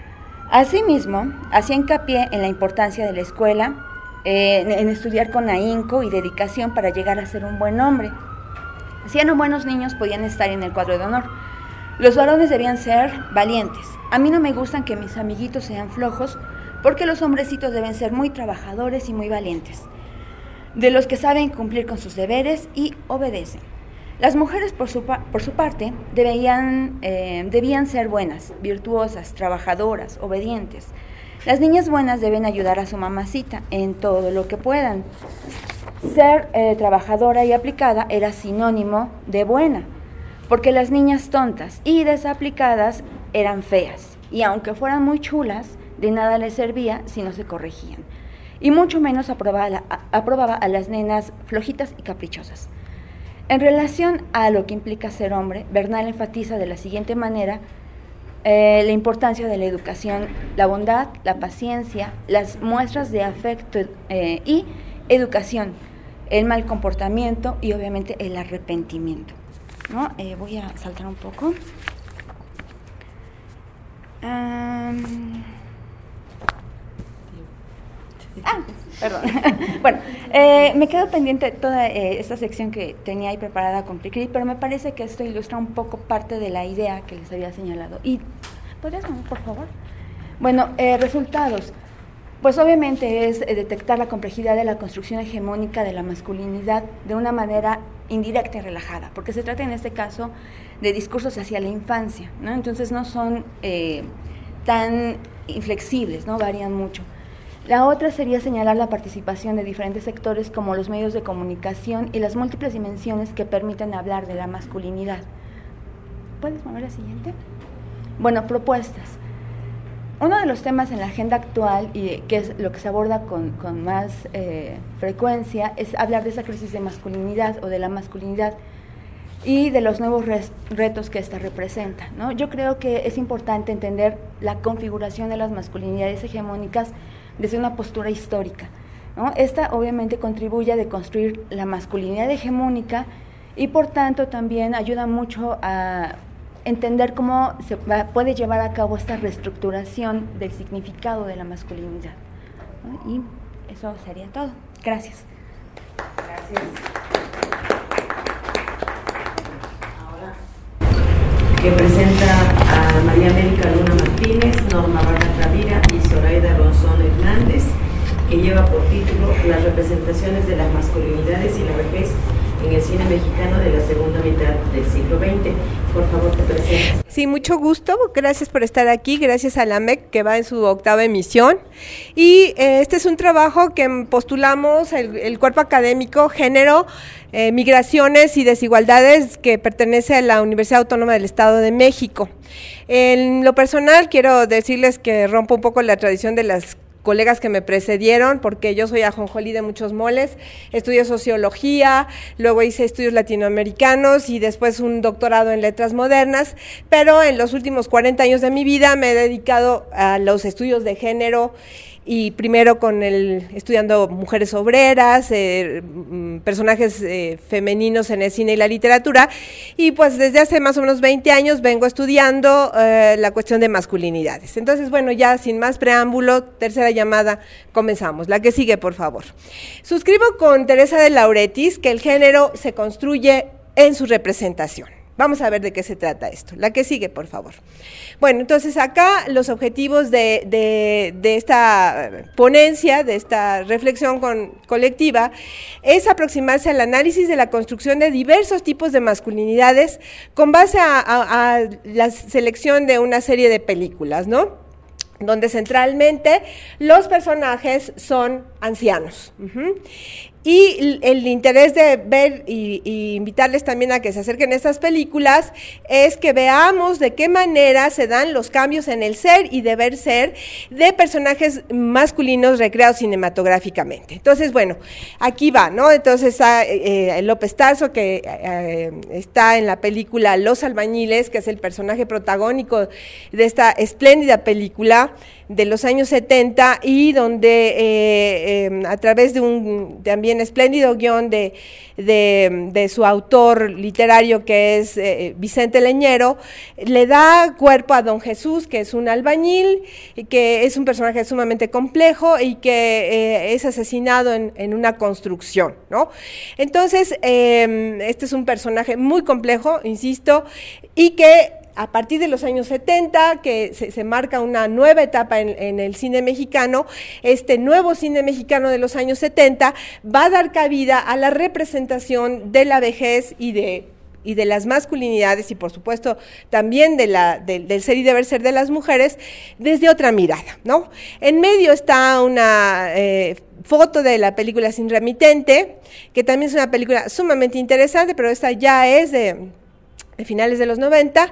Speaker 4: Asimismo, hacía hincapié en la importancia de la escuela, eh, en, en estudiar con ahínco y dedicación para llegar a ser un buen hombre. Siendo buenos niños podían estar en el cuadro de honor. Los varones debían ser valientes. A mí no me gustan que mis amiguitos sean flojos, porque los hombrecitos deben ser muy trabajadores y muy valientes, de los que saben cumplir con sus deberes y obedecen. Las mujeres, por su, por su parte, debían, eh, debían ser buenas, virtuosas, trabajadoras, obedientes. Las niñas buenas deben ayudar a su mamacita en todo lo que puedan. Ser eh, trabajadora y aplicada era sinónimo de buena, porque las niñas tontas y desaplicadas eran feas, y aunque fueran muy chulas, de nada les servía si no se corregían, y mucho menos aprobaba, aprobaba a las nenas flojitas y caprichosas. En relación a lo que implica ser hombre, Bernal enfatiza de la siguiente manera eh, la importancia de la educación, la bondad, la paciencia, las muestras de afecto eh, y educación, el mal comportamiento y obviamente el arrepentimiento, ¿no? Eh, voy a saltar un poco. Um, ah, perdón. Bueno, eh, me quedo pendiente toda eh, esta sección que tenía ahí preparada con Pricri, pero me parece que esto ilustra un poco parte de la idea que les había señalado. ¿Y podrías mover, por favor? Bueno, eh, resultados. Pues obviamente es eh, detectar la complejidad de la construcción hegemónica de la masculinidad de una manera indirecta y relajada, porque se trata en este caso de discursos hacia la infancia, ¿no? Entonces no son eh, tan inflexibles, ¿no? Varían mucho. La otra sería señalar la participación de diferentes sectores como los medios de comunicación y las múltiples dimensiones que permiten hablar de la masculinidad. ¿Puedes mover la siguiente? Bueno, propuestas. Uno de los temas en la agenda actual, y que es lo que se aborda con, con más eh, frecuencia, es hablar de esa crisis de masculinidad o de la masculinidad y de los nuevos res, retos que ésta representa, ¿no? Yo creo que es importante entender la configuración de las masculinidades hegemónicas desde una postura histórica, ¿no? Esta obviamente contribuye a deconstruir la masculinidad hegemónica y por tanto también ayuda mucho a entender cómo se va, puede llevar a cabo esta reestructuración del significado de la masculinidad, ¿no? Y eso sería todo. Gracias.
Speaker 2: Gracias. Ahora que presenta a María América Luna Martínez, Norma Vargas Ravira y Zoraida Ronzón Hernández, que lleva por título Las representaciones de las masculinidades y la vejez en el cine mexicano de la segunda mitad del siglo veinte. Por favor, te presentes.
Speaker 5: Sí, mucho gusto. Gracias por estar aquí. Gracias a la M E C, que va en su octava emisión. Y eh, este es un trabajo que postulamos el, el cuerpo académico Género, eh, Migraciones y Desigualdades, que pertenece a la Universidad Autónoma del Estado de México. En lo personal, quiero decirles que rompo un poco la tradición de las colegas que me precedieron, porque yo soy ajonjolí de muchos moles, estudié sociología, luego hice estudios latinoamericanos y después un doctorado en letras modernas, pero en los últimos cuarenta años de mi vida me he dedicado a los estudios de género, y primero con el estudiando mujeres obreras, eh, personajes eh, femeninos en el cine y la literatura, y pues desde hace más o menos veinte años vengo estudiando eh, la cuestión de masculinidades. Entonces, bueno, ya sin más preámbulo, tercera llamada, comenzamos. La que sigue, por favor. Suscribo con Teresa de Lauretis que el género se construye en su representación. Vamos a ver de qué se trata esto. La que sigue, por favor. Bueno, entonces acá los objetivos de, de, de esta ponencia, de esta reflexión con, colectiva, es aproximarse al análisis de la construcción de diversos tipos de masculinidades con base a, a, a la selección de una serie de películas, ¿no? Donde centralmente los personajes son ancianos. Uh-huh. Y el interés de ver y, y invitarles también a que se acerquen a estas películas es que veamos de qué manera se dan los cambios en el ser y deber ser de personajes masculinos recreados cinematográficamente. Entonces, bueno, aquí va, ¿no? Entonces está eh, López Tarso, que eh, está en la película Los Albañiles, que es el personaje protagónico de esta espléndida película, de los años setenta y donde eh, eh, a través de un también espléndido guión de, de, de su autor literario que es eh, Vicente Leñero, le da cuerpo a Don Jesús, que es un albañil, y que es un personaje sumamente complejo y que eh, es asesinado en, en una construcción, ¿no? Entonces, eh, este es un personaje muy complejo, insisto, y que a partir de los años setenta, que se, se marca una nueva etapa en, en el cine mexicano, este nuevo cine mexicano de los años setenta va a dar cabida a la representación de la vejez y de y de las masculinidades y por supuesto también de la, de, del ser y deber ser de las mujeres desde otra mirada, ¿no? En medio está una eh, foto de la película Sin Remitente, que también es una película sumamente interesante, pero esta ya es de, de finales de los noventa,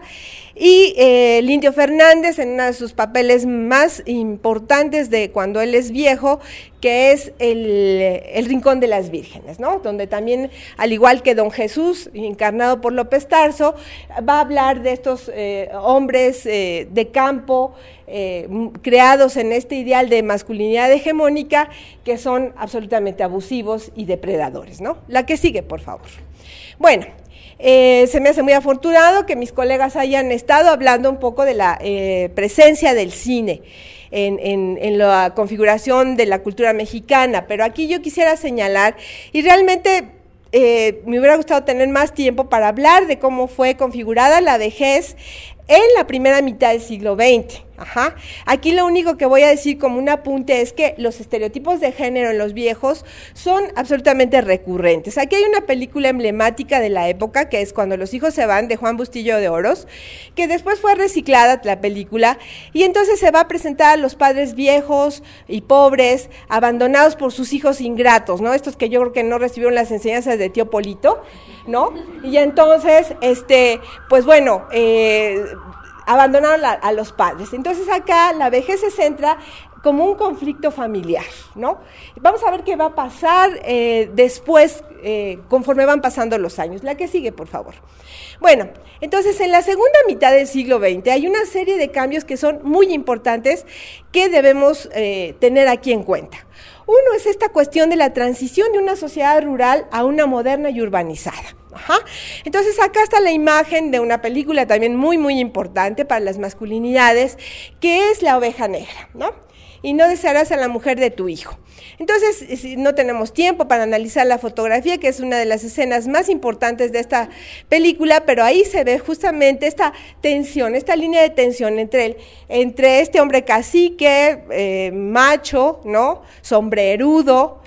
Speaker 5: y eh, el Indio Fernández en uno de sus papeles más importantes de cuando él es viejo, que es el, el Rincón de las Vírgenes, ¿no? Donde también, al igual que Don Jesús, encarnado por López Tarso, va a hablar de estos eh, hombres eh, de campo, eh, creados en este ideal de masculinidad hegemónica, que son absolutamente abusivos y depredadores, ¿no? La que sigue, por favor. Bueno, Eh, se me hace muy afortunado que mis colegas hayan estado hablando un poco de la eh, presencia del cine en, en, en la configuración de la cultura mexicana, pero aquí yo quisiera señalar, y realmente eh, me hubiera gustado tener más tiempo para hablar de cómo fue configurada la vejez en la primera mitad del siglo veinte. Ajá. Aquí lo único que voy a decir como un apunte es que los estereotipos de género en los viejos son absolutamente recurrentes. Aquí hay una película emblemática de la época, que es Cuando los hijos se van, de Juan Bustillo de Oros, que después fue reciclada la película, y entonces se va a presentar a los padres viejos y pobres, abandonados por sus hijos ingratos, ¿no? Estos que yo creo que no recibieron las enseñanzas de tío Polito, ¿no? Y entonces, este, pues bueno, eh, abandonaron a, a los padres. Entonces acá la vejez se centra como un conflicto familiar, ¿no? Vamos a ver qué va a pasar eh, después, eh, conforme van pasando los años. La que sigue, por favor. Bueno, entonces en la segunda mitad del siglo veinte hay una serie de cambios que son muy importantes que debemos eh, tener aquí en cuenta. Uno es esta cuestión de la transición de una sociedad rural a una moderna y urbanizada. Ajá. Entonces acá está la imagen de una película también muy muy importante para las masculinidades, que es La oveja negra, ¿no? Y no desearás a la mujer de tu hijo. Entonces, no tenemos tiempo para analizar la fotografía, que es una de las escenas más importantes de esta película, pero ahí se ve justamente esta tensión, esta línea de tensión entre, el, entre este hombre cacique, eh, macho, ¿no? Sombrerudo,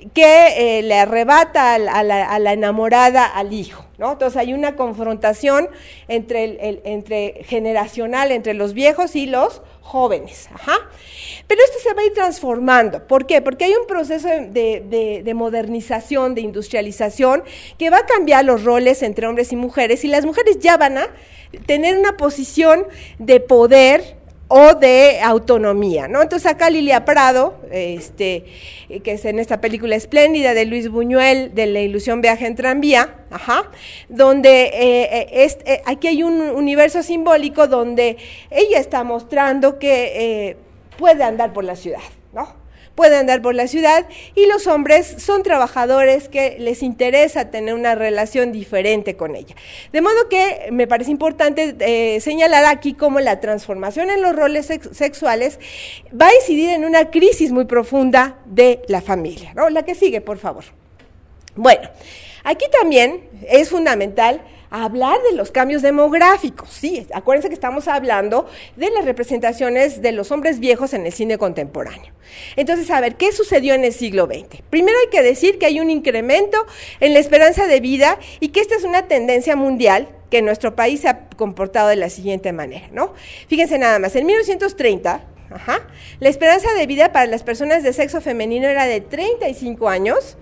Speaker 5: que eh, le arrebata a la, a, la, a la enamorada al hijo, ¿no? Entonces hay una confrontación entre, el, el, entre generacional, entre los viejos y los jóvenes. Ajá. Pero esto se va a ir transformando. ¿Por qué? Porque hay un proceso de, de, de modernización, de industrialización, que va a cambiar los roles entre hombres y mujeres, y las mujeres ya van a tener una posición de poder o de autonomía, ¿no? Entonces acá Lilia Prado, este, que es en esta película espléndida de Luis Buñuel, de La ilusión viaja en tranvía, ajá, donde eh, es, eh, aquí hay un universo simbólico donde ella está mostrando que eh, puede andar por la ciudad, ¿no? Puede andar por la ciudad, y los hombres son trabajadores que les interesa tener una relación diferente con ella. De modo que me parece importante eh, señalar aquí cómo la transformación en los roles sex sexuales va a incidir en una crisis muy profunda de la familia, ¿no? La que sigue, por favor. Bueno, aquí también es fundamental hablar de los cambios demográficos, sí, acuérdense que estamos hablando de las representaciones de los hombres viejos en el cine contemporáneo. Entonces, a ver, ¿qué sucedió en el siglo veinte? Primero hay que decir que hay un incremento en la esperanza de vida y que esta es una tendencia mundial que en nuestro país se ha comportado de la siguiente manera, ¿no? Fíjense nada más, en mil novecientos treinta, ajá, la esperanza de vida para las personas de sexo femenino era de treinta y cinco años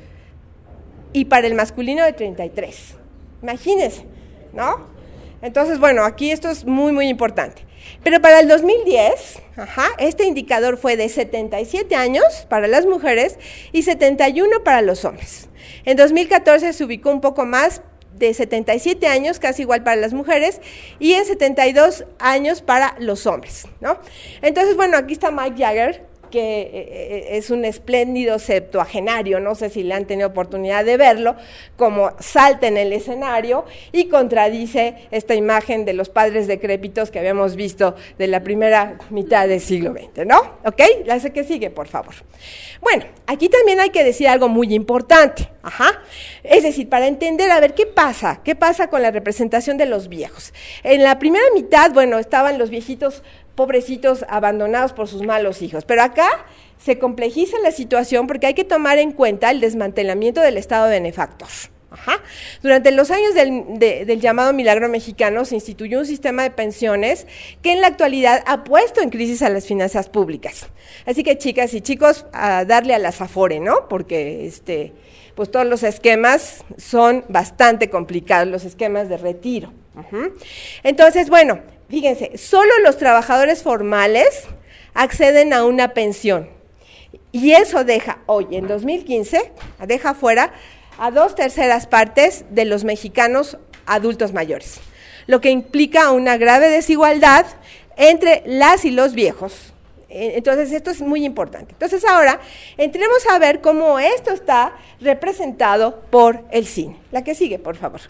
Speaker 5: y para el masculino de treinta y tres. Imagínense, ¿no? Entonces, bueno, aquí esto es muy, muy importante. Pero para el dos mil diez, ajá, este indicador fue de setenta y siete años para las mujeres y setenta y uno para los hombres. En dos mil catorce se ubicó un poco más de setenta y siete años, casi igual para las mujeres, y en setenta y dos años para los hombres, ¿no? Entonces, bueno, aquí está Mick Jagger, que es un espléndido septuagenario, no sé si le han tenido oportunidad de verlo, como salta en el escenario y contradice esta imagen de los padres decrépitos que habíamos visto de la primera mitad del siglo veinte, ¿no? ¿Ok? La sé que sigue, por favor. Bueno, aquí también hay que decir algo muy importante, ajá, es decir, para entender, a ver, ¿qué pasa? ¿Qué pasa con la representación de los viejos? En la primera mitad, bueno, estaban los viejitos pobrecitos abandonados por sus malos hijos, pero acá se complejiza la situación porque hay que tomar en cuenta el desmantelamiento del Estado benefactor. Ajá. Durante los años del, de, del llamado Milagro Mexicano se instituyó un sistema de pensiones que en la actualidad ha puesto en crisis a las finanzas públicas. Así que, chicas y chicos, a darle a la Afore, ¿no? Porque este, pues todos los esquemas son bastante complicados, los esquemas de retiro. Uh-huh. Entonces, bueno, fíjense, solo los trabajadores formales acceden a una pensión. Y eso deja, hoy, en dos mil quince, deja fuera a dos terceras partes de los mexicanos adultos mayores, lo que implica una grave desigualdad entre las y los viejos. Entonces, esto es muy importante. Entonces, ahora, entremos a ver cómo esto está representado por el cine. La que sigue, por favor.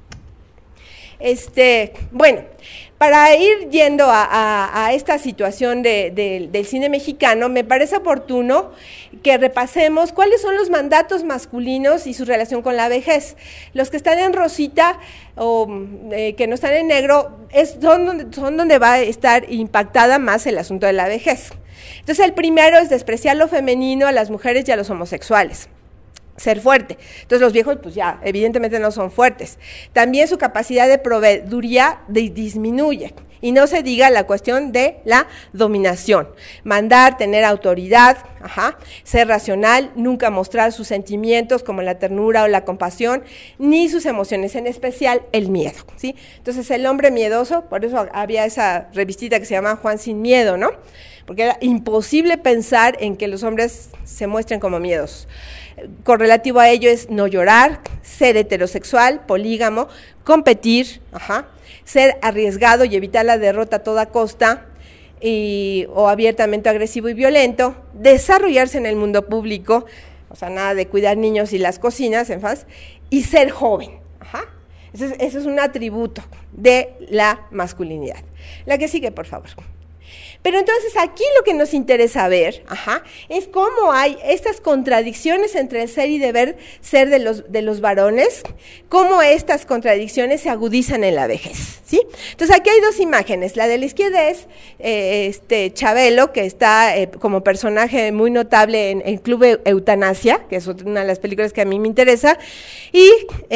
Speaker 5: Este, bueno, para ir yendo a, a, a esta situación de, de, del cine mexicano, me parece oportuno que repasemos cuáles son los mandatos masculinos y su relación con la vejez. Los que están en rosita o eh, que no están en negro es, son, donde, son donde va a estar impactada más el asunto de la vejez. Entonces, el primero es despreciar lo femenino a las mujeres y a los homosexuales. Ser fuerte. Entonces los viejos pues ya evidentemente no son fuertes. También su capacidad de proveeduría de, disminuye. Y no se diga la cuestión de la dominación. Mandar, tener autoridad, ajá, ser racional, nunca mostrar sus sentimientos como la ternura o la compasión, ni sus emociones, en especial el miedo, ¿sí? Entonces el hombre miedoso, por eso había esa revistita que se llama Juan sin miedo, ¿no? Porque era imposible pensar en que los hombres se muestren como miedosos. Correlativo a ello es no llorar, ser heterosexual, polígamo, competir, ajá, ser arriesgado y evitar la derrota a toda costa, y, o abiertamente agresivo y violento, desarrollarse en el mundo público, o sea, nada de cuidar niños y las cocinas, en faz, y ser joven, ajá. Eso es, eso es un atributo de la masculinidad. La que sigue, por favor. Pero entonces aquí lo que nos interesa ver, ajá, es cómo hay estas contradicciones entre el ser y deber ser de los, de los varones, cómo estas contradicciones se agudizan en la vejez, ¿sí? Entonces aquí hay dos imágenes, la de la izquierda es eh, este Chabelo, que está eh, como personaje muy notable en el Club Eutanasia, que es una de las películas que a mí me interesa, y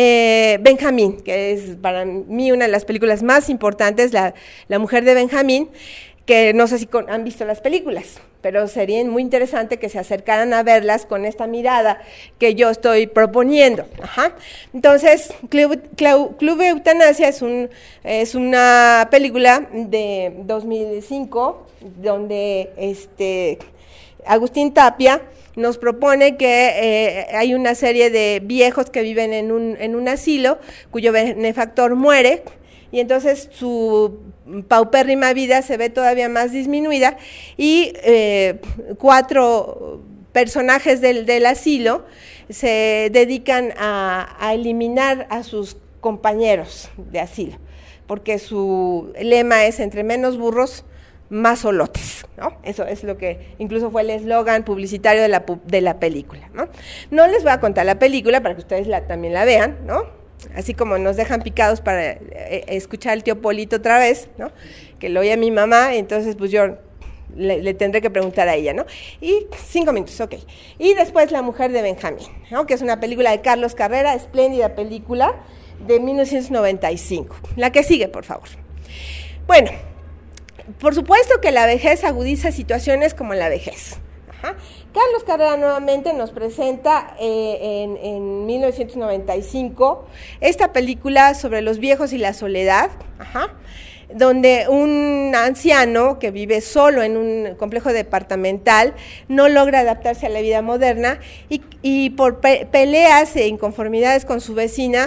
Speaker 5: eh, Benjamín, que es para mí una de las películas más importantes, la, la mujer de Benjamín, que no sé si con, han visto las películas, pero sería muy interesante que se acercaran a verlas con esta mirada que yo estoy proponiendo. Ajá. Entonces, Club, Club, Club Eutanasia es, un, es una película de dos mil cinco, donde este, Agustín Tapia nos propone que eh, hay una serie de viejos que viven en un, en un asilo, cuyo benefactor muere, y entonces su paupérrima vida se ve todavía más disminuida, y eh, cuatro personajes del, del asilo se dedican a, a eliminar a sus compañeros de asilo, porque su lema es entre menos burros, más solotes, ¿no? Eso es lo que incluso fue el eslogan publicitario de la, de la película, ¿no? No les voy a contar la película para que ustedes la, también la vean, ¿no? Así como nos dejan picados para eh, escuchar al tío Polito otra vez, ¿no? Que lo oye a mi mamá, entonces pues yo le, le tendré que preguntar a ella, ¿no? Y cinco minutos, ok. Y después La mujer de Benjamín, ¿no? Que es una película de Carlos Carrera, espléndida película de mil novecientos noventa y cinco. La que sigue, por favor. Bueno, por supuesto que la vejez agudiza situaciones como la vejez. Ajá. Carlos Carrera nuevamente nos presenta eh, en, en mil novecientos noventa y cinco esta película sobre los viejos y la soledad, ajá, donde un anciano que vive solo en un complejo departamental no logra adaptarse a la vida moderna y, y por pe- peleas e inconformidades con su vecina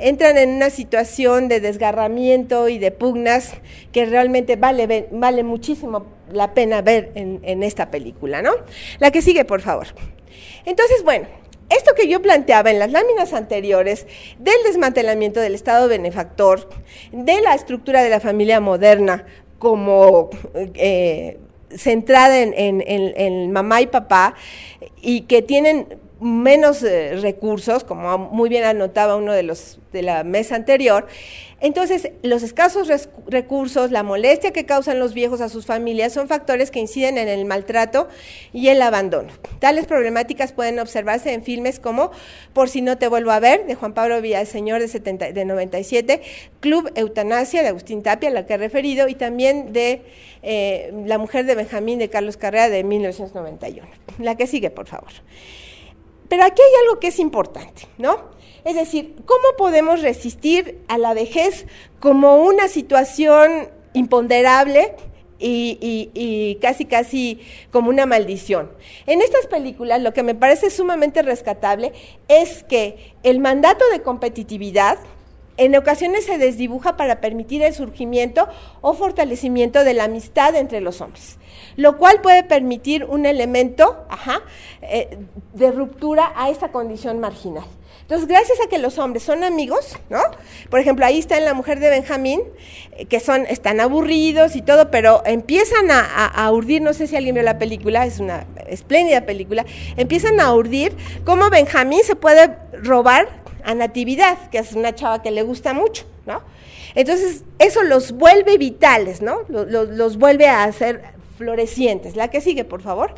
Speaker 5: entran en una situación de desgarramiento y de pugnas que realmente vale, vale muchísimo la pena ver en, en esta película, ¿no? La que sigue, por favor. Entonces, bueno, esto que yo planteaba en las láminas anteriores del desmantelamiento del Estado benefactor, de la estructura de la familia moderna como eh, centrada en, en, en, en mamá y papá, y que tienen menos eh, recursos, como muy bien anotaba uno de los de la mesa anterior. Entonces, los escasos recursos, la molestia que causan los viejos a sus familias son factores que inciden en el maltrato y el abandono. Tales problemáticas pueden observarse en filmes como Por si no te vuelvo a ver, de Juan Pablo Villaseñor, de, setenta, de noventa y siete, Club Eutanasia, de Agustín Tapia, a la que he referido, y también de eh, La mujer de Benjamín, de Carlos Carrera, de mil novecientos noventa y uno. La que sigue, por favor. Pero aquí hay algo que es importante, ¿no? Es decir, ¿cómo podemos resistir a la vejez como una situación imponderable y, y, y casi casi como una maldición? En estas películas lo que me parece sumamente rescatable es que el mandato de competitividad en ocasiones se desdibuja para permitir el surgimiento o fortalecimiento de la amistad entre los hombres, lo cual puede permitir un elemento ajá, eh, de ruptura a esta condición marginal. Entonces, gracias a que los hombres son amigos, ¿no? Por ejemplo, ahí está en La mujer de Benjamín, eh, que son, están aburridos y todo, pero empiezan a, a, a urdir, no sé si alguien vio la película, es una espléndida película, empiezan a urdir cómo Benjamín se puede robar a Natividad, que es una chava que le gusta mucho, ¿no? Entonces, eso los vuelve vitales, ¿no? Los, los, los vuelve a hacer florecientes. La que sigue, por favor.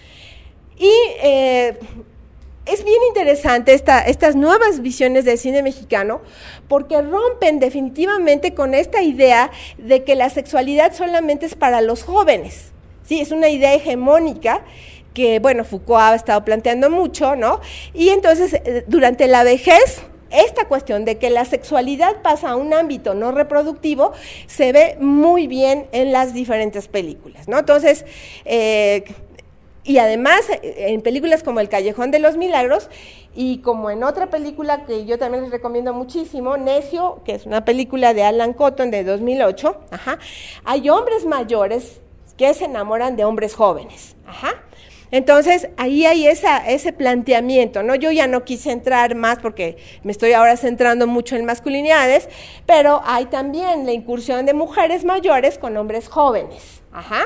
Speaker 5: Y eh, es bien interesante esta, estas nuevas visiones del cine mexicano porque rompen definitivamente con esta idea de que la sexualidad solamente es para los jóvenes. Sí, es una idea hegemónica que, bueno, Foucault ha estado planteando mucho, ¿no? Y entonces, durante la vejez, esta cuestión de que la sexualidad pasa a un ámbito no reproductivo se ve muy bien en las diferentes películas, ¿no? Entonces, eh, y además, en películas como El Callejón de los Milagros, y como en otra película que yo también les recomiendo muchísimo, Necio, que es una película de Alan Cotton de dos mil ocho, ajá, hay hombres mayores que se enamoran de hombres jóvenes, ajá. Entonces, ahí hay esa, ese planteamiento, ¿no? Yo ya no quise entrar más porque me estoy ahora centrando mucho en masculinidades, pero hay también la incursión de mujeres mayores con hombres jóvenes, ajá.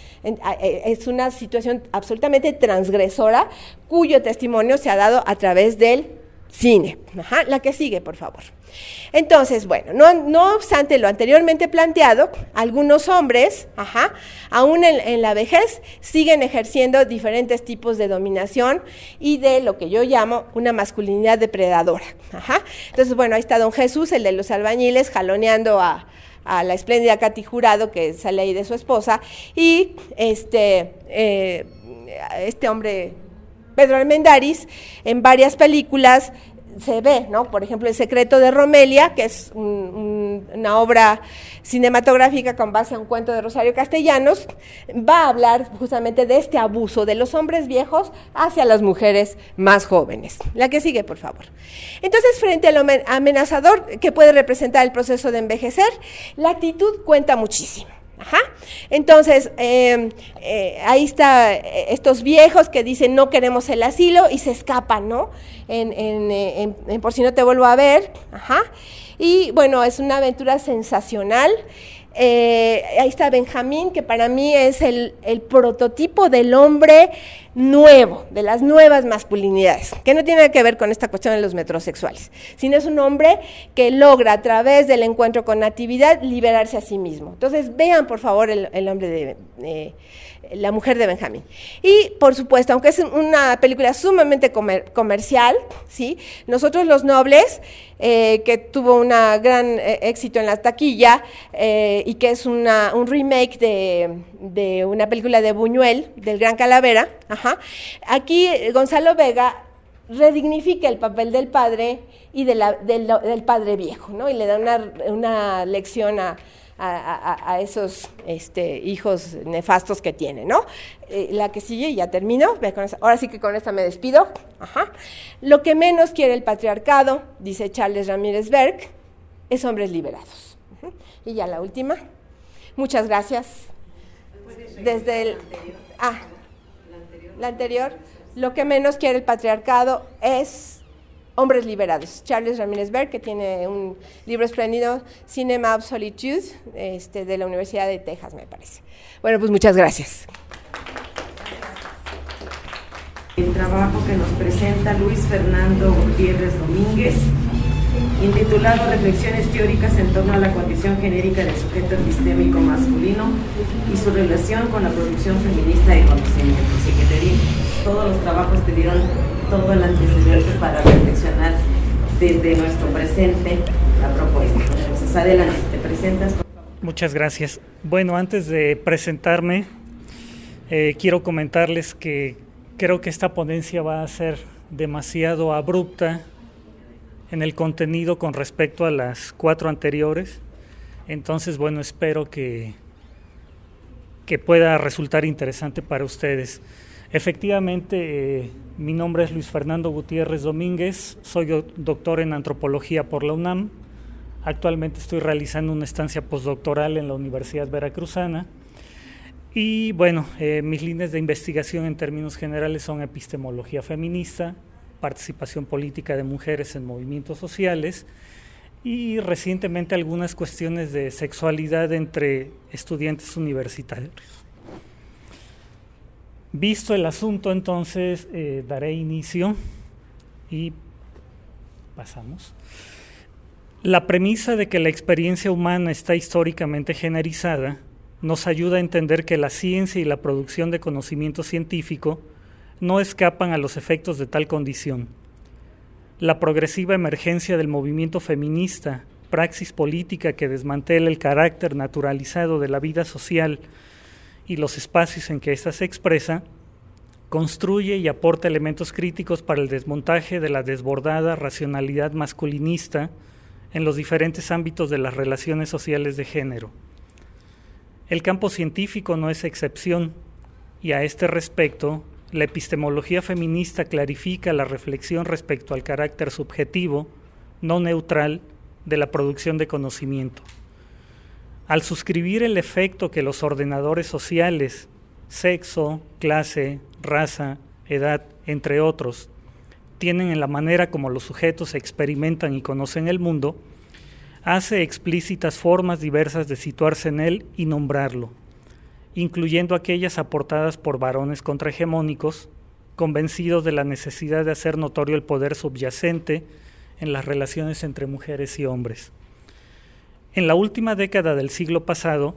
Speaker 5: Es una situación absolutamente transgresora cuyo testimonio se ha dado a través del cine. Ajá, la que sigue, por favor. Entonces, bueno, no, no obstante lo anteriormente planteado, algunos hombres, ajá, aún en, en la vejez, siguen ejerciendo diferentes tipos de dominación y de lo que yo llamo una masculinidad depredadora. Ajá. Entonces, bueno, ahí está don Jesús, el de los albañiles, jaloneando a, a la espléndida Katy Jurado, que sale ahí de su esposa, y este, eh, este hombre, Pedro Armendáriz, en varias películas se ve, ¿no? Por ejemplo, El secreto de Romelia, que es un, un, una obra cinematográfica con base a un cuento de Rosario Castellanos, va a hablar justamente de este abuso de los hombres viejos hacia las mujeres más jóvenes. La que sigue, por favor. Entonces, frente a lo amenazador que puede representar el proceso de envejecer, la actitud cuenta muchísimo. Ajá. Entonces, eh, eh, ahí está eh, estos viejos que dicen no queremos el asilo y se escapan, ¿no? En, en, en, en Por si no te vuelvo a ver. Ajá. Y bueno, es una aventura sensacional. Eh, ahí está Benjamín, que para mí es el, el prototipo del hombre nuevo, de las nuevas masculinidades, que no tiene nada que ver con esta cuestión de los metrosexuales, sino es un hombre que logra a través del encuentro con Natividad liberarse a sí mismo. Entonces vean por favor el, el hombre de eh, La mujer de Benjamín. Y por supuesto, aunque es una película sumamente comer, comercial, ¿sí? Nosotros los Nobles, eh, que tuvo un gran eh, éxito en la taquilla eh, y que es una, un remake de, de una película de Buñuel, del Gran Calavera. Ajá. Aquí Gonzalo Vega redignifica el papel del padre y de la, del, del padre viejo, ¿no? Y le da una, una lección a, a, a, a esos este, hijos nefastos que tiene, ¿no? Eh, la que sigue, ya termino, ahora sí que con esta me despido. Ajá. Lo que menos quiere el patriarcado, dice Charles Ramírez Berg, es hombres liberados. Uh-huh. Y ya la última. Muchas gracias. Desde el... Ah, la anterior. Lo que menos quiere el patriarcado es hombres liberados. Charles Ramírez Berg, que tiene un libro espléndido, Cinema of Solitude, este, de la Universidad de Texas, me parece. Bueno, pues muchas gracias.
Speaker 2: El trabajo que nos presenta Luis Fernando Gutiérrez Domínguez, intitulado Reflexiones teóricas en torno a la condición genérica del sujeto epistémico masculino y su relación con la producción feminista de conocimiento. Así que te di, todos los trabajos te dieron todo el antecedente para reflexionar desde nuestro presente la propuesta. Entonces, adelante, te presentas. Por favor.
Speaker 6: Muchas gracias. Bueno, antes de presentarme, eh, quiero comentarles que creo que esta ponencia va a ser demasiado abrupta en el contenido con respecto a las cuatro anteriores. Entonces, bueno, espero que, que pueda resultar interesante para ustedes. Efectivamente, eh, mi nombre es Luis Fernando Gutiérrez Domínguez, soy do- doctor en antropología por la UNAM. Actualmente estoy realizando una estancia postdoctoral en la Universidad Veracruzana. Y bueno, eh, mis líneas de investigación en términos generales son epistemología feminista, participación política de mujeres en movimientos sociales y recientemente algunas cuestiones de sexualidad entre estudiantes universitarios. Visto el asunto, entonces eh, daré inicio y pasamos. La premisa de que la experiencia humana está históricamente generalizada nos ayuda a entender que la ciencia y la producción de conocimiento científico no escapan a los efectos de tal condición. La progresiva emergencia del movimiento feminista, praxis política que desmantela el carácter naturalizado de la vida social y los espacios en que ésta se expresa, construye y aporta elementos críticos para el desmontaje de la desbordada racionalidad masculinista en los diferentes ámbitos de las relaciones sociales de género. El campo científico no es excepción, y a este respecto, la epistemología feminista clarifica la reflexión respecto al carácter subjetivo, no neutral, de la producción de conocimiento. Al suscribir el efecto que los ordenadores sociales, sexo, clase, raza, edad, entre otros, tienen en la manera como los sujetos experimentan y conocen el mundo, hace explícitas formas diversas de situarse en él y nombrarlo, incluyendo aquellas aportadas por varones contrahegemónicos, convencidos de la necesidad de hacer notorio el poder subyacente en las relaciones entre mujeres y hombres. En la última década del siglo pasado,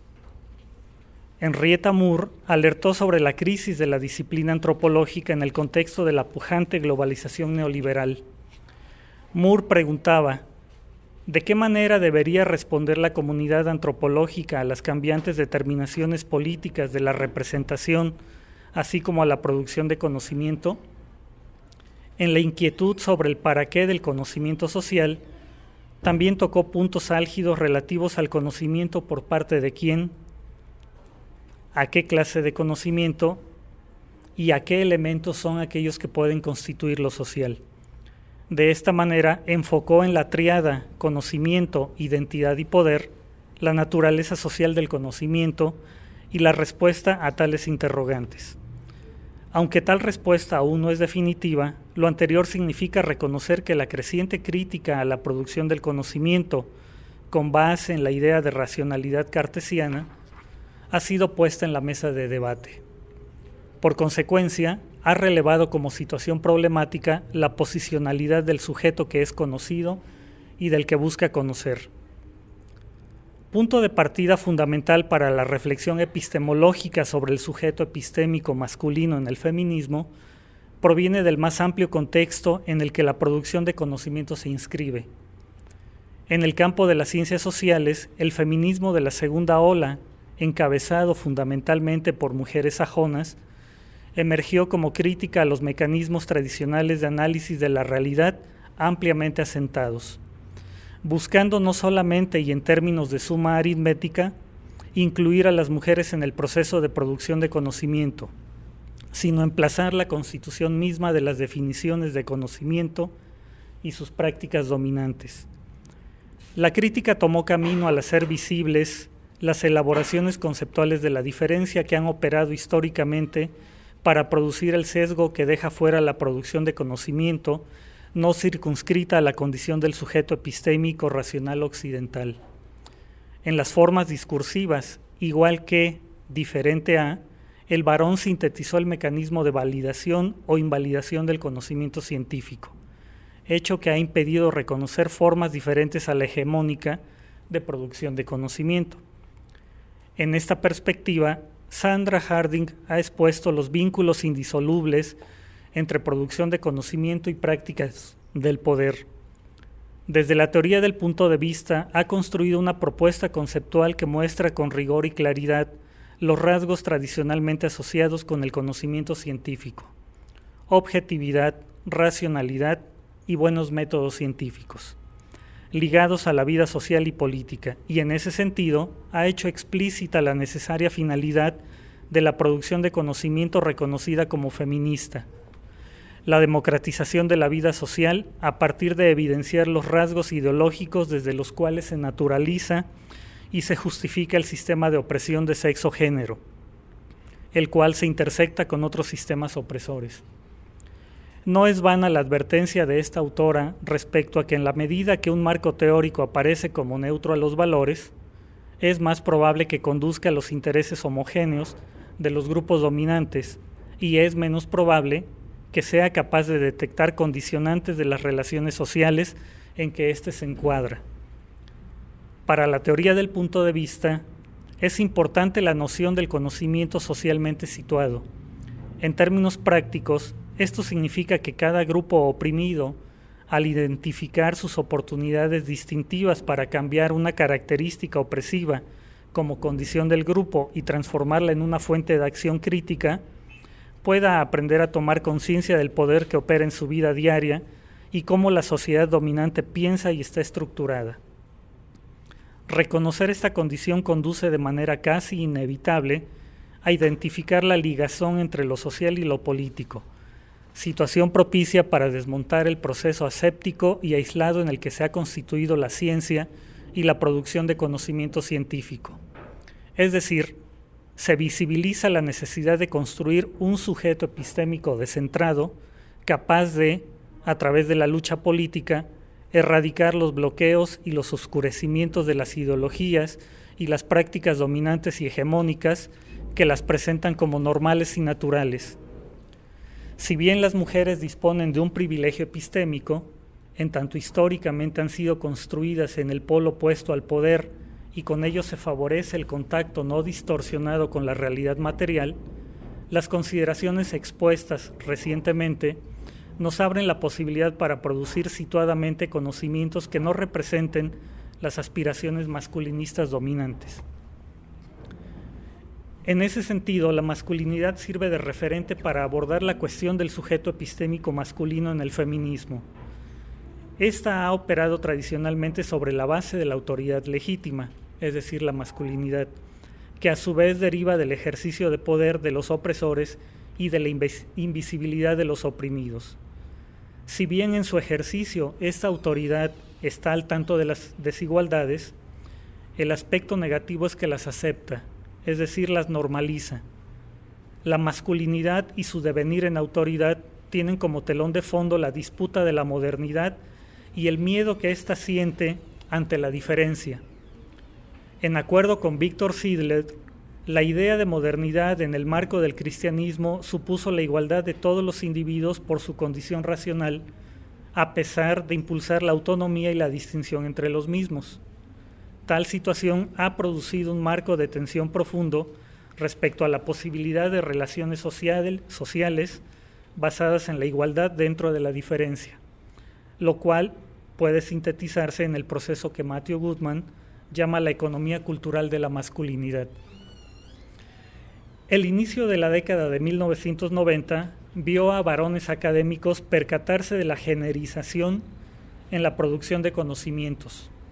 Speaker 6: Henrietta Moore alertó sobre la crisis de la disciplina antropológica en el contexto de la pujante globalización neoliberal. Moore preguntaba, ¿de qué manera debería responder la comunidad antropológica a las cambiantes determinaciones políticas de la representación, así como a la producción de conocimiento? En la inquietud sobre el para qué del conocimiento social, también tocó puntos álgidos relativos al conocimiento por parte de quién, a qué clase de conocimiento y a qué elementos son aquellos que pueden constituir lo social. De esta manera, enfocó en la tríada conocimiento, identidad y poder la naturaleza social del conocimiento y la respuesta a tales interrogantes. Aunque tal respuesta aún no es definitiva, lo anterior significa reconocer que la creciente crítica a la producción del conocimiento, con base en la idea de racionalidad cartesiana, ha sido puesta en la mesa de debate. Por consecuencia, ha relevado como situación problemática la posicionalidad del sujeto que es conocido y del que busca conocer. Punto de partida fundamental para la reflexión epistemológica sobre el sujeto epistémico masculino en el feminismo proviene del más amplio contexto en el que la producción de conocimiento se inscribe. En el campo de las ciencias sociales, el feminismo de la segunda ola, encabezado fundamentalmente por mujeres sajonas, emergió como crítica a los mecanismos tradicionales de análisis de la realidad ampliamente asentados. buscando no solamente y en términos de suma aritmética, incluir a las mujeres en el proceso de producción de conocimiento, sino emplazar la constitución misma de las definiciones de conocimiento y sus prácticas dominantes. La crítica tomó camino al hacer visibles las elaboraciones conceptuales de la diferencia que han operado históricamente para producir el sesgo que deja fuera la producción de conocimiento, no circunscrita a la condición del sujeto epistémico racional occidental. En las formas discursivas, igual que diferente a, el varón sintetizó el mecanismo de validación o invalidación del conocimiento científico, hecho que ha impedido reconocer formas diferentes a la hegemónica de producción de conocimiento. En esta perspectiva, Sandra Harding ha expuesto los vínculos indisolubles entre producción de conocimiento y prácticas del poder. Desde la teoría del punto de vista, ha construido una propuesta conceptual que muestra con rigor y claridad los rasgos tradicionalmente asociados con el conocimiento científico: objetividad, racionalidad y buenos métodos científicos, ligados a la vida social y política, y en ese sentido ha hecho explícita la necesaria finalidad de la producción de conocimiento reconocida como feminista, la democratización de la vida social a partir de evidenciar los rasgos ideológicos desde los cuales se naturaliza y se justifica el sistema de opresión de sexo-género, el cual se intersecta con otros sistemas opresores. No es vana la advertencia de esta autora respecto a que en la medida que un marco teórico aparece como neutro a los valores, es más probable que conduzca a los intereses homogéneos de los grupos dominantes y es menos probable que sea capaz de detectar condicionantes de las relaciones sociales en que éste se encuadra. Para la teoría del punto de vista, es importante la noción del conocimiento socialmente situado. En términos prácticos, esto significa que cada grupo oprimido, al identificar sus oportunidades distintivas para cambiar una característica opresiva como condición del grupo y transformarla en una fuente de acción crítica, pueda aprender a tomar conciencia del poder que opera en su vida diaria y cómo la sociedad dominante piensa y está estructurada. Reconocer esta condición conduce de manera casi inevitable a identificar la ligazón entre lo social y lo político, situación propicia para desmontar el proceso aséptico y aislado en el que se ha constituido la ciencia y la producción de conocimiento científico. Es decir, se visibiliza la necesidad de construir un sujeto epistémico descentrado, capaz de, a través de la lucha política, erradicar los bloqueos y los oscurecimientos de las ideologías y las prácticas dominantes y hegemónicas que las presentan como normales y naturales. Si bien las mujeres disponen de un privilegio epistémico, en tanto históricamente han sido construidas en el polo opuesto al poder y con ello se favorece el contacto no distorsionado con la realidad material, las consideraciones expuestas recientemente nos abren la posibilidad para producir situadamente conocimientos que no representen las aspiraciones masculinistas dominantes. En ese sentido, la masculinidad sirve de referente para abordar la cuestión del sujeto epistémico masculino en el feminismo. Esta ha operado tradicionalmente sobre la base de la autoridad legítima, es decir, la masculinidad, que a su vez deriva del ejercicio de poder de los opresores y de la invisibilidad de los oprimidos. Si bien en su ejercicio esta autoridad está al tanto de las desigualdades, el aspecto negativo es que las acepta, es decir, las normaliza. La masculinidad y su devenir en autoridad tienen como telón de fondo la disputa de la modernidad y el miedo que ésta siente ante la diferencia. En acuerdo con Víctor Sidler, la idea de modernidad en el marco del cristianismo supuso la igualdad de todos los individuos por su condición racional, a pesar de impulsar la autonomía y la distinción entre los mismos. Tal situación ha producido un marco de tensión profundo respecto a la posibilidad de relaciones social, sociales basadas en la igualdad dentro de la diferencia, lo cual puede sintetizarse en el proceso que Matthew Goodman llama la economía cultural de la masculinidad. El inicio de la década de mil novecientos noventa vio a varones académicos percatarse de la generización en la producción de conocimientos,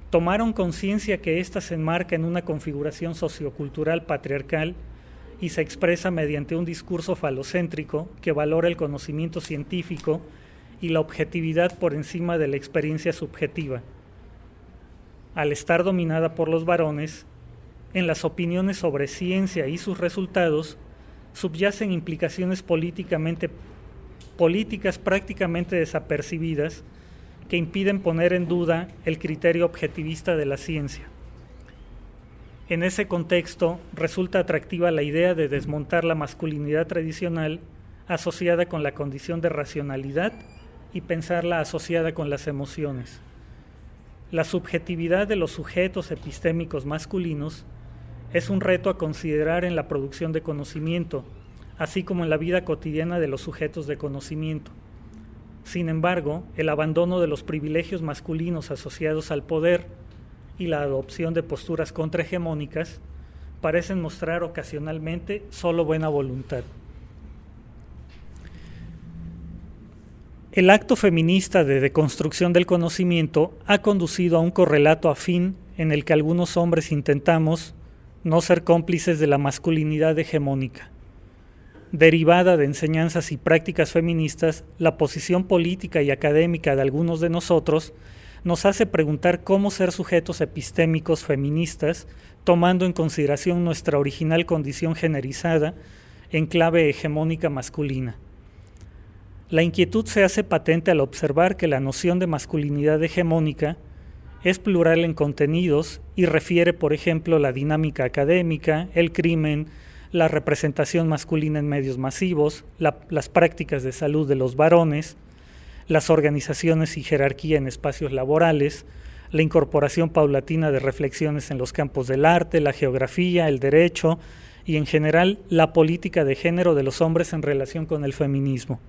Speaker 6: tomaron conciencia que ésta se enmarca en una configuración sociocultural patriarcal y se expresa mediante un discurso falocéntrico que valora el conocimiento científico y la objetividad por encima de la experiencia subjetiva. Al estar dominada por los varones, en las opiniones sobre ciencia y sus resultados subyacen implicaciones políticamente, políticas prácticamente desapercibidas que impiden poner en duda el criterio objetivista de la ciencia. En ese contexto, resulta atractiva la idea de desmontar la masculinidad tradicional asociada con la condición de racionalidad y pensarla asociada con las emociones. La subjetividad de los sujetos epistémicos masculinos es un reto a considerar en la producción de conocimiento, así como en la vida cotidiana de los sujetos de conocimiento. Sin embargo, el abandono de los privilegios masculinos asociados al poder y la adopción de posturas contrahegemónicas parecen mostrar ocasionalmente solo buena voluntad. El acto feminista de deconstrucción del conocimiento ha conducido a un correlato afín en el que algunos hombres intentamos no ser cómplices de la masculinidad hegemónica. Derivada de enseñanzas y prácticas feministas, la posición política y académica de algunos de nosotros nos hace preguntar cómo ser sujetos epistémicos feministas, tomando en consideración nuestra original condición generizada en clave hegemónica masculina. La inquietud se hace patente al observar que la noción de masculinidad hegemónica es plural en contenidos y refiere, por ejemplo, la dinámica académica, el crimen, la representación masculina en medios masivos, la, las prácticas de salud de los varones, las organizaciones y jerarquía en espacios laborales, la incorporación paulatina de reflexiones en los campos del arte, la geografía, el derecho y, en general, la política de género de los hombres en relación con el feminismo.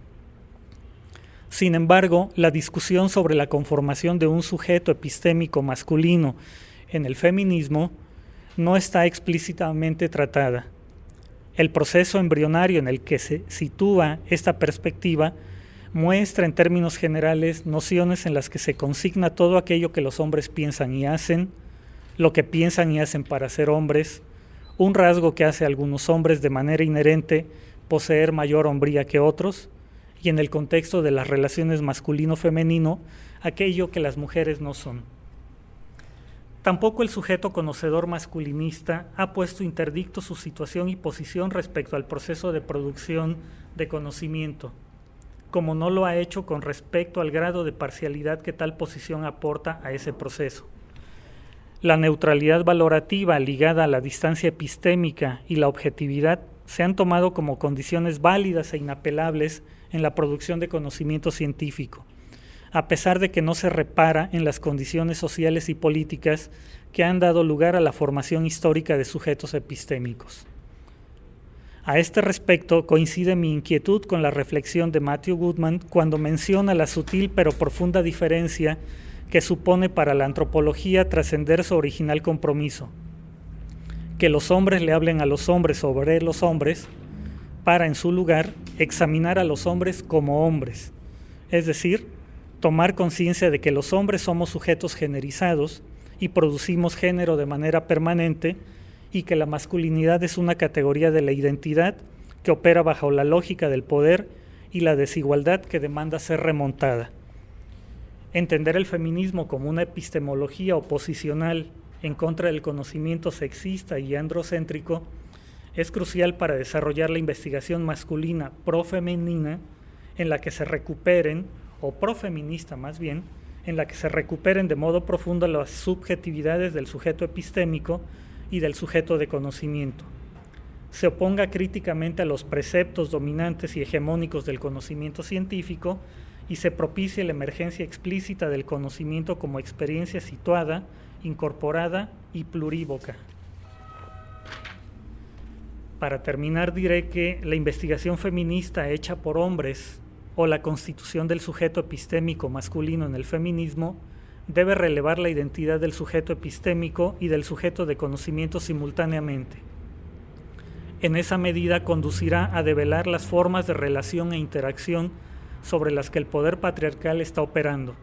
Speaker 6: Sin embargo, la discusión sobre la conformación de un sujeto epistémico masculino en el feminismo no está explícitamente tratada. El proceso embrionario en el que se sitúa esta perspectiva muestra en términos generales nociones en las que se consigna todo aquello que los hombres piensan y hacen, lo que piensan y hacen para ser hombres, un rasgo que hace a algunos hombres de manera inherente poseer mayor hombría que otros, y en el contexto de las relaciones masculino-femenino, aquello que las mujeres no son. Tampoco el sujeto conocedor masculinista ha puesto interdicto su situación y posición respecto al proceso de producción de conocimiento, como no lo ha hecho con respecto al grado de parcialidad que tal posición aporta a ese proceso. La neutralidad valorativa ligada a la distancia epistémica y la objetividad se han tomado como condiciones válidas e inapelables en la producción de conocimiento científico, a pesar de que no se repara en las condiciones sociales y políticas que han dado lugar a la formación histórica de sujetos epistémicos. A este respecto coincide mi inquietud con la reflexión de Matthew Goodman cuando menciona la sutil pero profunda diferencia que supone para la antropología trascender su original compromiso, que los hombres le hablen a los hombres sobre los hombres, para, en su lugar, examinar a los hombres como hombres, es decir, tomar conciencia de que los hombres somos sujetos generizados y producimos género de manera permanente y que la masculinidad es una categoría de la identidad que opera bajo la lógica del poder y la desigualdad que demanda ser remontada. Entender el feminismo como una epistemología oposicional en contra del conocimiento sexista y androcéntrico es crucial para desarrollar la investigación masculina profemenina en la que se recuperen, o profeminista más bien, en la que se recuperen de modo profundo las subjetividades del sujeto epistémico y del sujeto de conocimiento. Se oponga críticamente a los preceptos dominantes y hegemónicos del conocimiento científico y se propicie la emergencia explícita del conocimiento como experiencia situada, incorporada y plurívoca. Para terminar, diré que la investigación feminista hecha por hombres o la constitución del sujeto epistémico masculino en el feminismo debe relevar la identidad del sujeto epistémico y del sujeto de conocimiento simultáneamente. En esa medida conducirá a develar las formas de relación e interacción sobre las que el poder patriarcal está operando,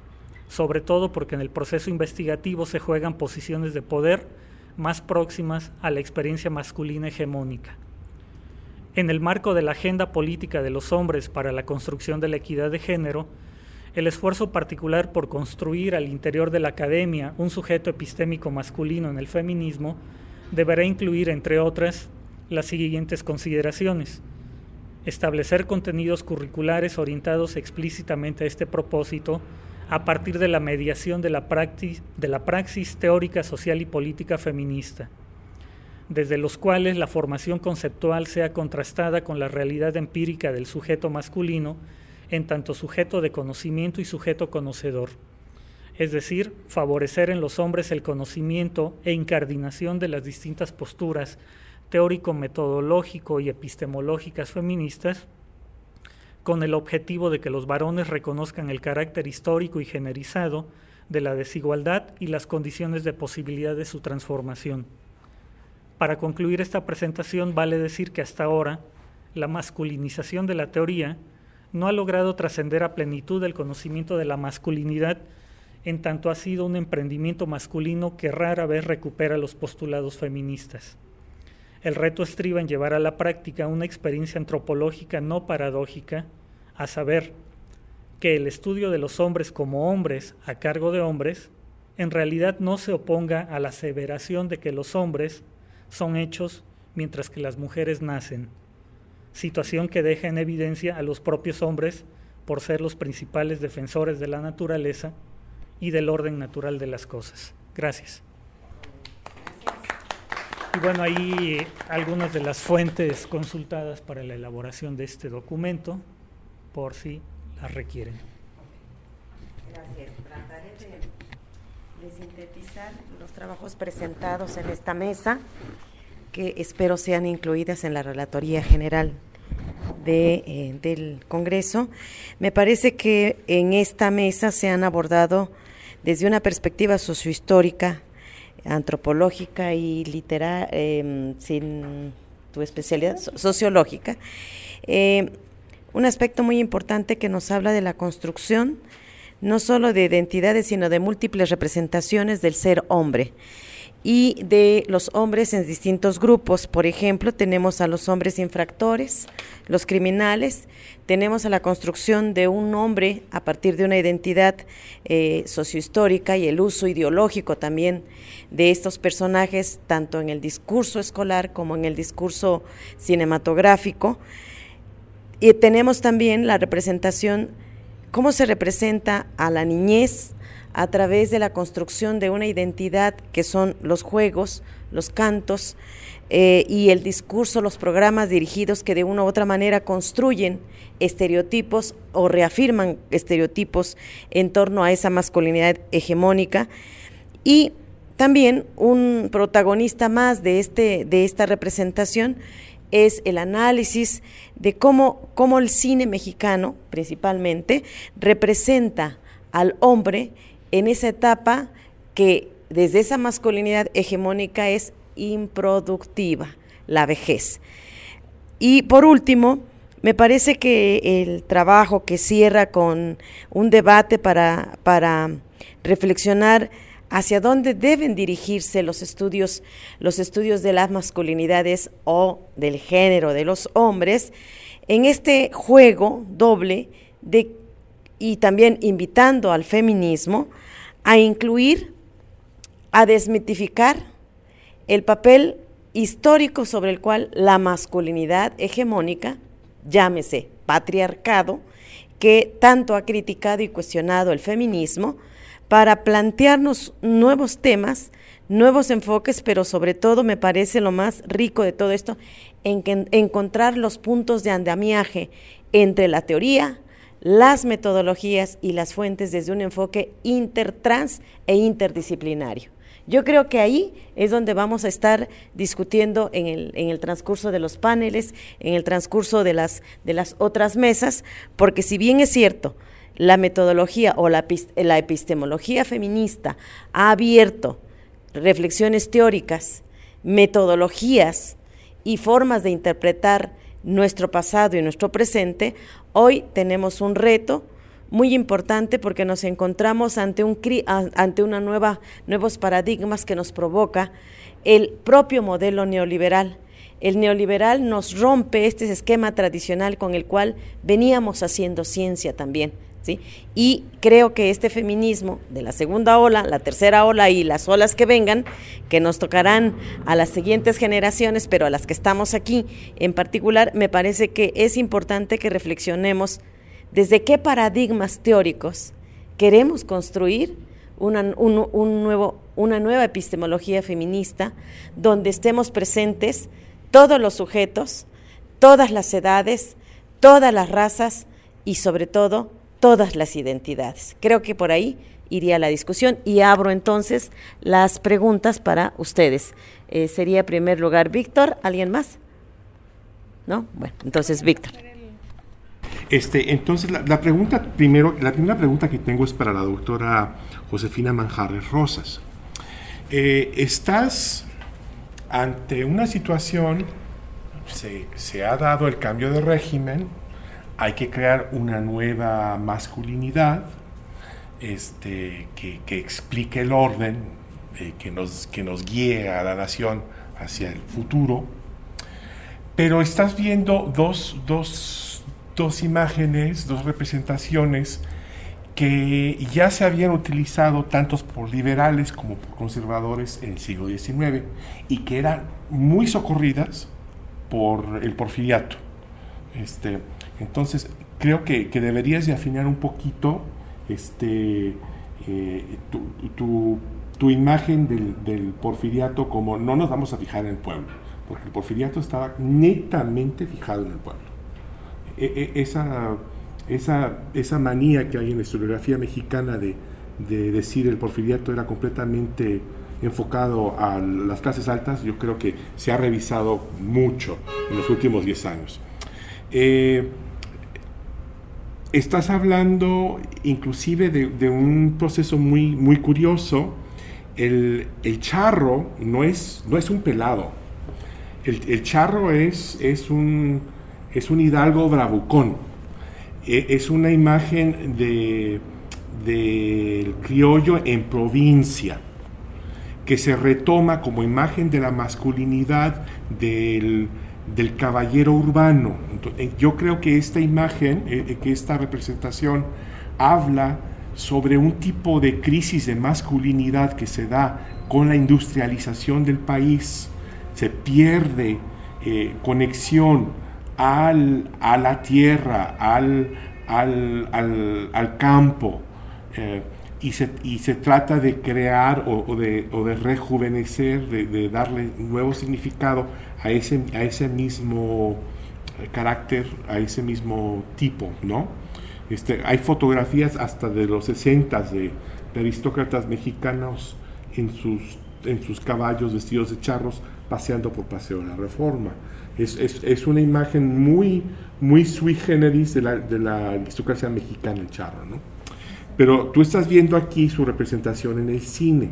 Speaker 6: sobre todo porque en el proceso investigativo se juegan posiciones de poder más próximas a la experiencia masculina hegemónica. En el marco de la agenda política de los hombres para la construcción de la equidad de género, el esfuerzo particular por construir al interior de la academia un sujeto epistémico masculino en el feminismo deberá incluir, entre otras, las siguientes consideraciones: establecer contenidos curriculares orientados explícitamente a este propósito a partir de la mediación de la praxis, de la praxis teórica, social y política feminista, desde los cuales la formación conceptual sea contrastada con la realidad empírica del sujeto masculino en tanto sujeto de conocimiento y sujeto conocedor, es decir, favorecer en los hombres el conocimiento e incardinación de las distintas posturas teórico-metodológico y epistemológicas feministas, con el objetivo de que los varones reconozcan el carácter histórico y generizado de la desigualdad y las condiciones de posibilidad de su transformación. Para concluir esta presentación, vale decir que hasta ahora la masculinización de la teoría no ha logrado trascender a plenitud el conocimiento de la masculinidad, en tanto ha sido un emprendimiento masculino que rara vez recupera los postulados feministas. El reto estriba en llevar a la práctica una experiencia antropológica no paradójica, a saber, que el estudio de los hombres como hombres a cargo de hombres en realidad no se oponga a la aseveración de que los hombres son hechos mientras que las mujeres nacen, situación que deja en evidencia a los propios hombres por ser los principales defensores de la naturaleza y del orden natural de las cosas. Gracias. Y bueno, ahí algunas de las fuentes consultadas para la elaboración de este documento, por si las requieren.
Speaker 2: Gracias. Trataré de, de sintetizar los trabajos presentados en esta mesa, que espero sean incluidas en la relatoría general de, eh, del Congreso. Me parece que en esta mesa se han abordado desde una perspectiva sociohistórica, antropológica y literal, eh, sin tu especialidad, sociológica, eh, un aspecto muy importante que nos habla de la construcción, no solo de identidades, sino de múltiples representaciones del ser hombre y de los hombres en distintos grupos. Por ejemplo, tenemos a los hombres infractores, los criminales, tenemos a la construcción de un hombre a partir de una identidad eh, sociohistórica y el uso ideológico también de estos personajes, tanto en el discurso escolar como en el discurso cinematográfico. Y tenemos también la representación, cómo se representa a la niñez a través de la construcción de una identidad que son los juegos, los cantos eh, y el discurso, los programas dirigidos que de una u otra manera construyen estereotipos o reafirman estereotipos en torno a esa masculinidad hegemónica. Y también un protagonista más de, este, de esta representación es el análisis de cómo, cómo el cine mexicano, principalmente, representa al hombre en esa etapa que desde esa masculinidad hegemónica es improductiva, la vejez. Y por último, me parece que el trabajo que cierra con un debate para, para reflexionar hacia dónde deben dirigirse los estudios, los estudios de las masculinidades o del género de los hombres, en este juego doble de, y también invitando al feminismo a incluir, a desmitificar el papel histórico sobre el cual la masculinidad hegemónica, llámese patriarcado, que tanto ha criticado y cuestionado el feminismo, para plantearnos nuevos temas, nuevos enfoques, pero sobre todo me parece lo más rico de todo esto, en que encontrar los puntos de andamiaje entre la teoría, las metodologías y las fuentes desde un enfoque intertrans e interdisciplinario. Yo creo que ahí es donde vamos a estar discutiendo en el, en el transcurso de los paneles, en el transcurso de las, de las otras mesas, porque si bien es cierto, la metodología o la, la epistemología feminista ha abierto reflexiones teóricas, metodologías y formas de interpretar nuestro pasado y nuestro presente, hoy tenemos un reto muy importante porque nos encontramos ante, un, ante una nueva, nuevos paradigmas que nos provoca el propio modelo neoliberal. El neoliberal nos rompe este esquema tradicional con el cual veníamos haciendo ciencia también, ¿sí? Y creo que este feminismo de la segunda ola, la tercera ola y las olas que vengan, que nos tocarán a las siguientes generaciones, pero a las que estamos aquí en particular, me parece que es importante que reflexionemos desde qué paradigmas teóricos queremos construir una, un, un nuevo, una nueva epistemología feminista donde estemos presentes todos los sujetos, todas las edades, todas las razas y sobre todo todas las identidades. Creo que por ahí iría la discusión y abro entonces las preguntas para ustedes. Eh, sería en primer lugar Víctor, ¿alguien más? ¿No? Bueno, entonces Víctor.
Speaker 7: Este, entonces la, la pregunta primero, la primera pregunta que tengo es para la doctora Josefina Manjarres Rosas. Eh, estás ante una situación, se, se ha dado el cambio de régimen, hay que crear una nueva masculinidad este, que, que explique el orden, eh, que, nos, que nos guíe a la nación hacia el futuro, pero estás viendo dos, dos, dos imágenes, dos representaciones que ya se habían utilizado tantos por liberales como por conservadores en el siglo diecinueve y que eran muy socorridas por el porfiriato. Este, entonces, creo que, que deberías de afinar un poquito este, eh, tu, tu, tu imagen del, del porfiriato, como no nos vamos a fijar en el pueblo, porque el porfiriato estaba netamente fijado en el pueblo. E, e, esa... Esa, esa manía que hay en la historiografía mexicana de, de decir el porfiriato era completamente enfocado a las clases altas, yo creo que se ha revisado mucho en los últimos diez años. Eh, estás hablando inclusive de, de un proceso muy, muy curioso. El, el charro no es, no es un pelado. El, el charro es, es, un, es un hidalgo bravucón. Es una imagen de, del criollo en provincia, que se retoma como imagen de la masculinidad del, del caballero urbano. Entonces, yo creo que esta imagen, eh, que esta representación habla sobre un tipo de crisis de masculinidad que se da con la industrialización del país. Se pierde eh, conexión Al, a la tierra, al, al, al, al campo, eh, y, se, y se trata de crear o, o, de, o de rejuvenecer, de, de darle nuevo significado a ese, a ese mismo carácter, a ese mismo tipo, ¿no? Este, hay fotografías hasta de los sesentas de, de aristócratas mexicanos en sus, en sus caballos vestidos de charros paseando por Paseo de la Reforma. Es, es, es una imagen muy, muy sui generis de la, de la aristocracia mexicana, el charro, ¿no? Pero tú estás viendo aquí su representación en el cine.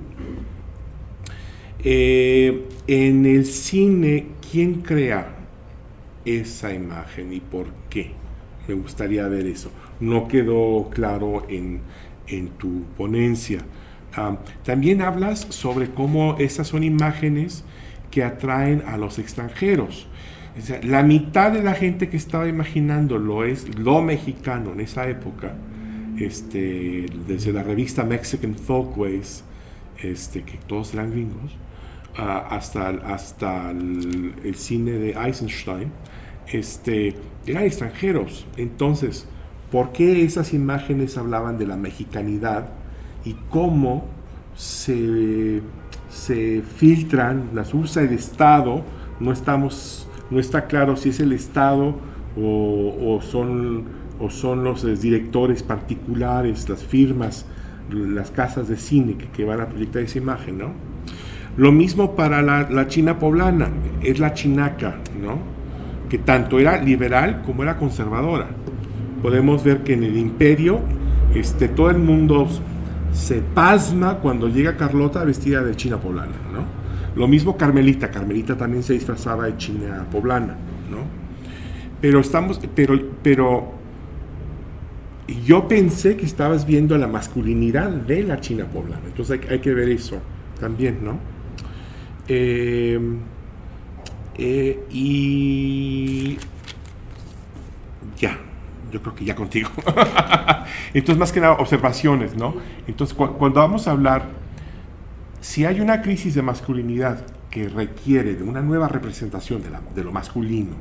Speaker 7: Eh, en el cine, ¿quién crea esa imagen y por qué? Me gustaría ver eso. No quedó claro en, en tu ponencia. Um, también hablas sobre cómo esas son imágenes que atraen a los extranjeros. O sea, la mitad de la gente que estaba imaginando lo es lo mexicano en esa época, este, desde la revista Mexican Folkways, este, que todos eran gringos, uh, hasta, hasta el, el cine de Eisenstein, este, eran extranjeros. Entonces, ¿por qué esas imágenes hablaban de la mexicanidad y cómo se, se filtran, las usa el Estado? No estamos... No está claro si es el Estado o, o, son, o son los eh, directores particulares, las firmas, las casas de cine que, que van a proyectar esa imagen, ¿no? Lo mismo para la, la China poblana, es la chinaca, ¿no? Que tanto era liberal como era conservadora. Podemos ver que en el imperio este, todo el mundo se pasma cuando llega Carlota vestida de china poblana, ¿no? Lo mismo Carmelita, Carmelita también se disfrazaba de china poblana, ¿no? Pero estamos, pero, pero yo pensé que estabas viendo la masculinidad de la China poblana, entonces hay, hay que ver eso también, ¿no? Eh, eh, y ya, yo creo que ya contigo. Entonces, más que nada, observaciones, ¿no? Entonces, cu cuando vamos a hablar, si hay una crisis de masculinidad que requiere de una nueva representación de, la, de lo masculino,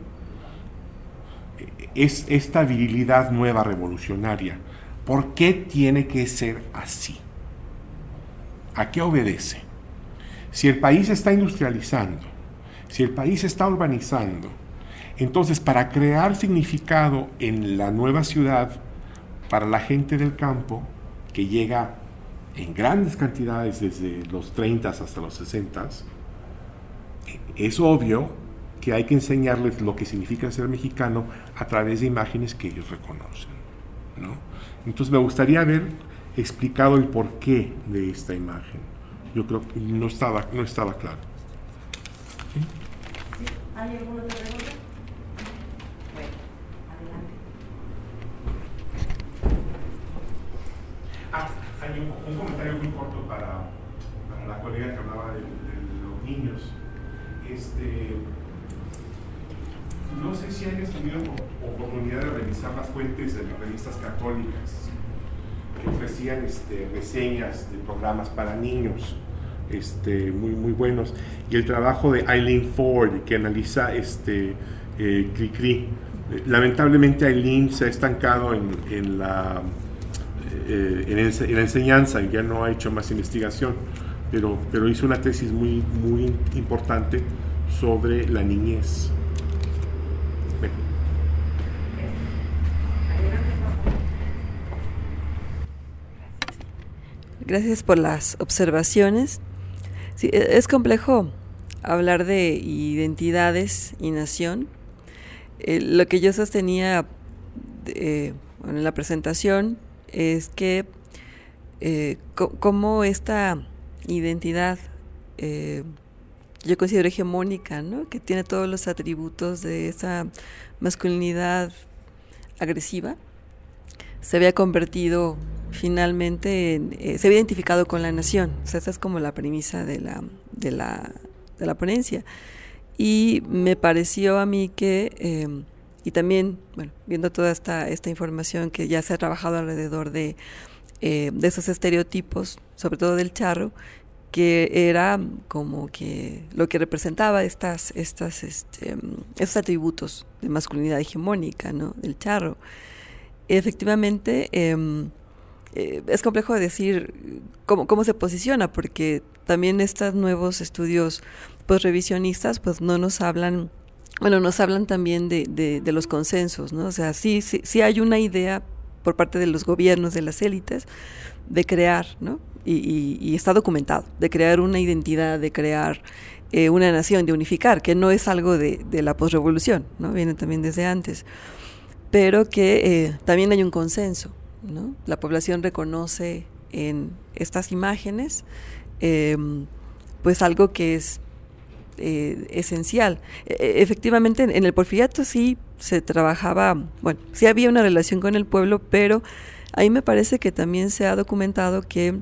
Speaker 7: es esta virilidad nueva revolucionaria. ¿Por qué tiene que ser así? ¿A qué obedece? Si el país está industrializando, si el país está urbanizando, entonces para crear significado en la nueva ciudad, para la gente del campo, que llega en grandes cantidades desde los treinta hasta los sesenta, es obvio que hay que enseñarles lo que significa ser mexicano a través de imágenes que ellos reconocen, ¿no? Entonces me gustaría haber explicado el porqué de esta imagen. Yo creo que no estaba, no estaba claro. ¿Sí?
Speaker 2: ¿Hay alguna otra pregunta? Bueno, adelante.
Speaker 7: Ah, hay un, un comentario muy corto para, para la colega que hablaba de, de los niños. Este, no sé si hayas tenido oportunidad de revisar las fuentes de las revistas católicas que ofrecían este, reseñas de programas para niños este, muy, muy buenos, y el trabajo de Eileen Ford, que analiza este, eh, Cricri. Lamentablemente Eileen se ha estancado en, en, la, eh, en, el, en la enseñanza y ya no ha hecho más investigación, pero, pero hizo una tesis muy, muy importante sobre la niñez.
Speaker 3: Gracias por las observaciones. Sí, es complejo hablar de identidades y nación. Eh, lo que yo sostenía eh, bueno, en la presentación es que eh, co como esta identidad eh, yo considero hegemónica, ¿no? Que tiene todos los atributos de esa masculinidad agresiva, se había convertido finalmente en, eh, se había identificado con la nación. O sea, esa es como la premisa de la, de la, de la ponencia. Y me pareció a mí que, eh, y también, bueno, viendo toda esta, esta información que ya se ha trabajado alrededor de, eh, de esos estereotipos, sobre todo del charro, que era como que lo que representaba estas, estas, este, estos atributos de masculinidad hegemónica, ¿no? Del charro. Efectivamente, eh, eh, es complejo decir cómo, cómo se posiciona, porque también estos nuevos estudios posrevisionistas pues no nos hablan, bueno, nos hablan también de, de, de los consensos, ¿no? O sea, sí, sí, sí hay una idea por parte de los gobiernos, de las élites, de crear, ¿no? Y, y, y está documentado, de crear una identidad, de crear eh, una nación, de unificar, que no es algo de, de la posrevolución, ¿no? Viene también desde antes, pero que eh, también hay un consenso, ¿no? La población reconoce en estas imágenes eh, pues algo que es eh, esencial. E efectivamente, en, en el porfiriato sí se trabajaba, bueno, sí había una relación con el pueblo, pero ahí me parece que también se ha documentado que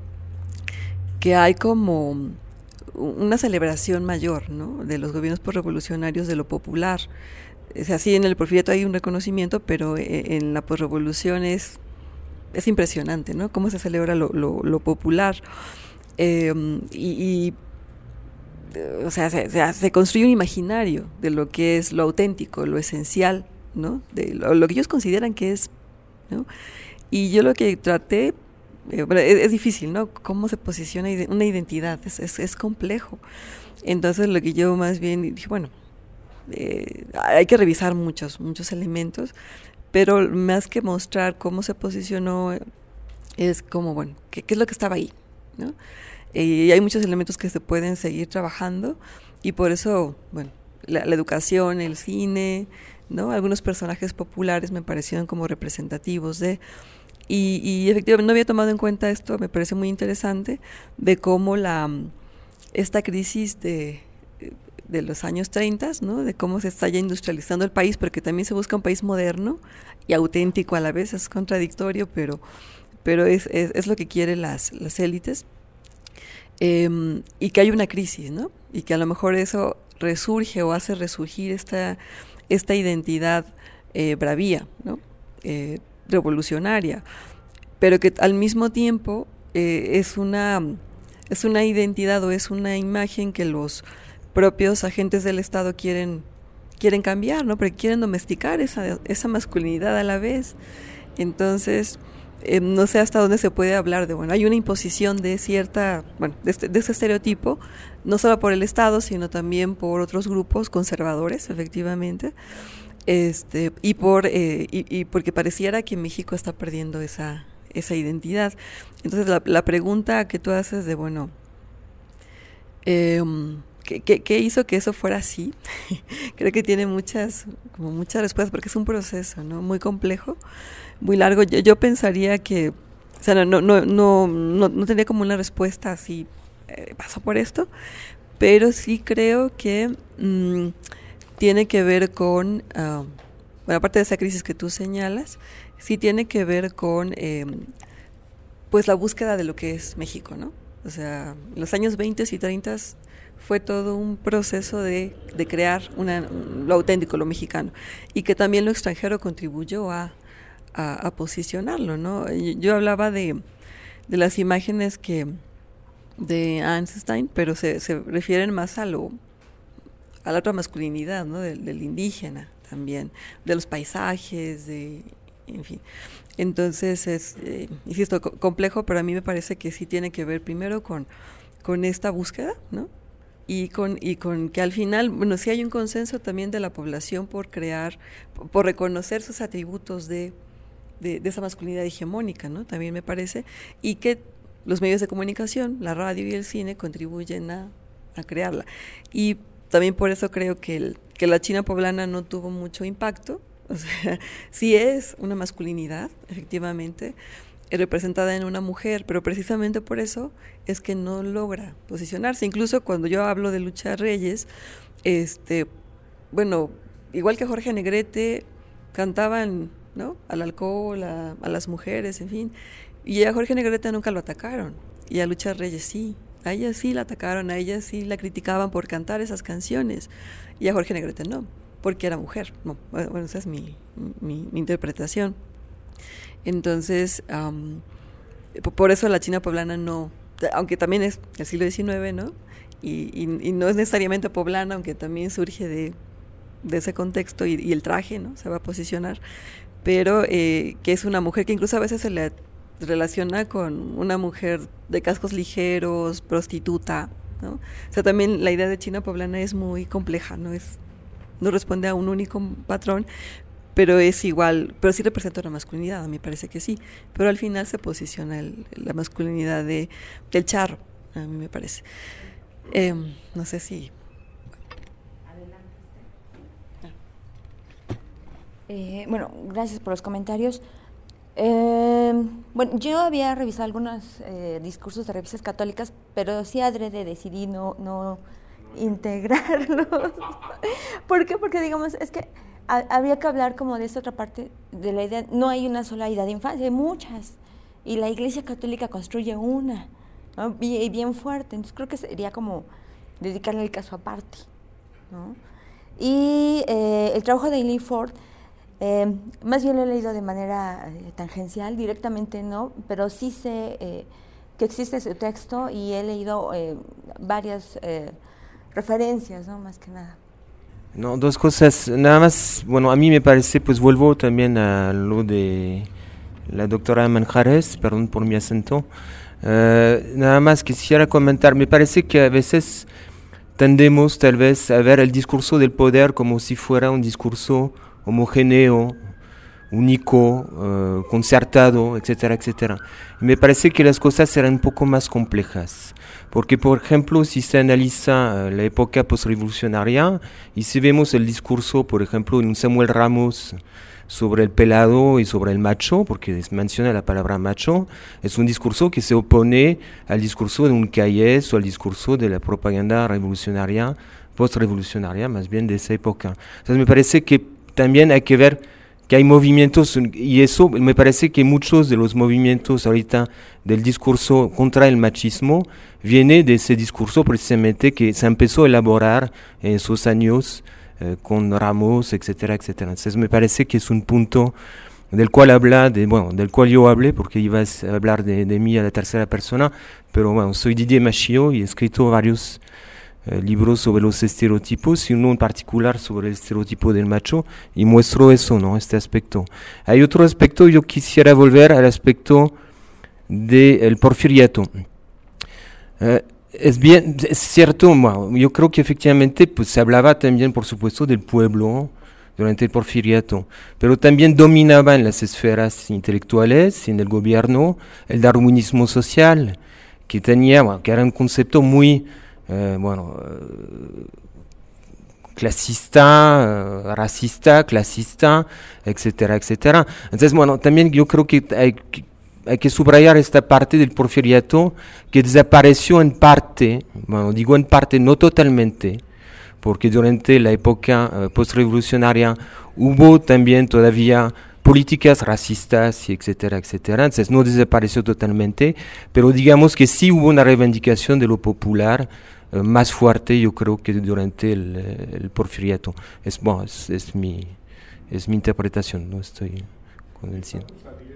Speaker 3: que hay como una celebración mayor, ¿no? De los gobiernos posrevolucionarios, de lo popular. O sea, sí, en el porfiriato hay un reconocimiento, pero en la posrevolución es, es impresionante, ¿no? Cómo se celebra lo, lo, lo popular. Eh, y, y, o sea, se, se, se construye un imaginario de lo que es lo auténtico, lo esencial, ¿no? De lo, lo que ellos consideran que es, ¿no? Y yo lo que traté, Eh, es, es difícil, ¿no? Cómo se posiciona una identidad, es, es, es complejo. Entonces lo que yo más bien dije, bueno, eh, hay que revisar muchos, muchos elementos, pero más que mostrar cómo se posicionó, es como, bueno, ¿qué, qué es lo que estaba ahí? ¿No? Y hay muchos elementos que se pueden seguir trabajando, y por eso, bueno, la, la educación, el cine, ¿no? Algunos personajes populares me parecieron como representativos de... Y, y efectivamente no había tomado en cuenta esto, me parece muy interesante, de cómo la esta crisis de, de los años treinta, ¿no? De cómo se está ya industrializando el país, pero que también se busca un país moderno y auténtico a la vez, es contradictorio, pero, pero es, es, es lo que quieren las, las élites, eh, y que hay una crisis, ¿no? Y que a lo mejor eso resurge o hace resurgir esta, esta identidad eh, bravía, ¿no? Eh, revolucionaria, pero que al mismo tiempo eh, es una es una identidad o es una imagen que los propios agentes del Estado quieren quieren cambiar, ¿no? Porque quieren domesticar esa esa masculinidad a la vez. Entonces, eh, no sé hasta dónde se puede hablar de, bueno, hay una imposición de cierta, bueno, de este, de este estereotipo, no solo por el Estado, sino también por otros grupos conservadores, efectivamente, este, y por eh, y, y porque pareciera que México está perdiendo esa esa identidad. Entonces la, la pregunta que tú haces de, bueno, eh, ¿qué, qué, ¿qué hizo que eso fuera así? Creo que tiene muchas, como muchas respuestas, porque es un proceso, ¿no? Muy complejo, muy largo. Yo, yo pensaría que, o sea, no, no, no, no, no, no tenía como una respuesta así, eh, pasó por esto, pero sí creo que mmm, tiene que ver con, uh, bueno, aparte de esa crisis que tú señalas, sí tiene que ver con eh, pues la búsqueda de lo que es México, ¿no? O sea, en los años veinte y treinta fue todo un proceso de, de crear una, lo auténtico, lo mexicano, y que también lo extranjero contribuyó a, a, a posicionarlo, ¿no? Yo, yo hablaba de, de las imágenes que de Einstein, pero se, se refieren más a lo a la otra masculinidad, ¿no? Del, del indígena también, de los paisajes, de en fin. Entonces es, eh, insisto, co- complejo, pero a mí me parece que sí tiene que ver primero con, con esta búsqueda, ¿no? Y con, y con que al final, bueno, sí hay un consenso también de la población por crear, por, por reconocer sus atributos de, de, de esa masculinidad hegemónica, ¿no? También me parece, y que los medios de comunicación, la radio y el cine contribuyen a, a crearla. Y también por eso creo que, el, que la China poblana no tuvo mucho impacto. O sea, sí es una masculinidad, efectivamente, es representada en una mujer, pero precisamente por eso es que no logra posicionarse. Incluso cuando yo hablo de Lucha Reyes, este, bueno, igual que Jorge Negrete, cantaban, ¿no? Al alcohol, a, a las mujeres, en fin, y a Jorge Negrete nunca lo atacaron, y a Lucha Reyes sí. A ella sí la atacaron, a ella sí la criticaban por cantar esas canciones, y a Jorge Negrete no, porque era mujer. No, bueno, esa es mi, mi, mi interpretación. Entonces, um, por eso la China poblana no, aunque también es del siglo diecinueve, ¿no? Y, y, y no es necesariamente poblana, aunque también surge de, de ese contexto, y, y el traje, ¿no? Se va a posicionar, pero eh, que es una mujer que incluso a veces se le relaciona con una mujer de cascos ligeros, prostituta, ¿no? O sea, también la idea de China poblana es muy compleja, no es no responde a un único patrón, pero es igual, pero sí representa una masculinidad, a mí me parece que sí, pero al final se posiciona el, la masculinidad de, del charro, a mí me parece. Eh, no sé si...
Speaker 4: Eh, bueno, gracias por los comentarios. Eh, bueno, yo había revisado algunos eh, discursos de revistas católicas, pero sí adrede decidí no, no integrarlos. ¿Por qué? Porque digamos, es que a, habría que hablar como de esta otra parte de la idea, no hay una sola idea de infancia, hay muchas, y la Iglesia Católica construye una, ¿no? y, y bien fuerte, entonces creo que sería como dedicarle el caso aparte, ¿no? Y eh, el trabajo de Eileen Ford, Eh, más bien lo he leído de manera eh, tangencial, directamente no, pero sí sé eh, que existe ese texto y he leído eh, varias eh, referencias, ¿no? Más que nada.
Speaker 8: No, dos cosas, nada más, bueno, a mí me parece, pues vuelvo también a lo de la doctora Manjares, perdón por mi acento, uh, nada más quisiera comentar, me parece que a veces tendemos tal vez a ver el discurso del poder como si fuera un discurso homogéneo, único, uh, concertado, etcétera, etcétera. Y me parece que las cosas serán un poco más complejas, porque por ejemplo, si se analiza uh, la época postrevolucionaria y si vemos el discurso, por ejemplo, en un Samuel Ramos sobre el pelado y sobre el macho, porque menciona la palabra macho, es un discurso que se opone al discurso de un Calles o al discurso de la propaganda revolucionaria post-revolucionaria, más bien de esa época. Entonces me parece que también hay que ver que hay movimientos, y eso me parece que muchos de los movimientos ahorita del discurso contra el machismo viene de ese discurso precisamente que se empezó a elaborar en esos años eh, con Ramos, etcétera, etcétera. Entonces me parece que es un punto del cual habla, de, bueno, del cual yo hablé, porque iba a hablar de, de mí a la tercera persona, pero bueno, soy Didier Machillot y he escrito varios eh, libros sobre los estereotipos, y uno en particular sobre el estereotipo del macho, y muestro eso, ¿no? Este aspecto. Hay otro aspecto, yo quisiera volver al aspecto del porfiriato. Eh, es bien, es cierto, bueno, yo creo que efectivamente pues, se hablaba también, por supuesto, del pueblo durante el porfiriato, pero también dominaba en las esferas intelectuales, en el gobierno, el darwinismo social, que tenía, bueno, que era un concepto muy, eh, bueno, eh, clasista, eh, racista, clasista, etcétera, etcétera. Entonces, bueno, también yo creo que hay que Hay que subrayar esta parte del porfiriato que desapareció en parte, bueno, digo en parte, no totalmente, porque durante la época uh, postrevolucionaria hubo también todavía políticas racistas, y etcétera, etcétera. Entonces no desapareció totalmente, pero digamos que sí hubo una reivindicación de lo popular uh, más fuerte, yo creo, que durante el, el porfiriato. Es, bueno, es, es, mi, es mi interpretación, no estoy con el cien.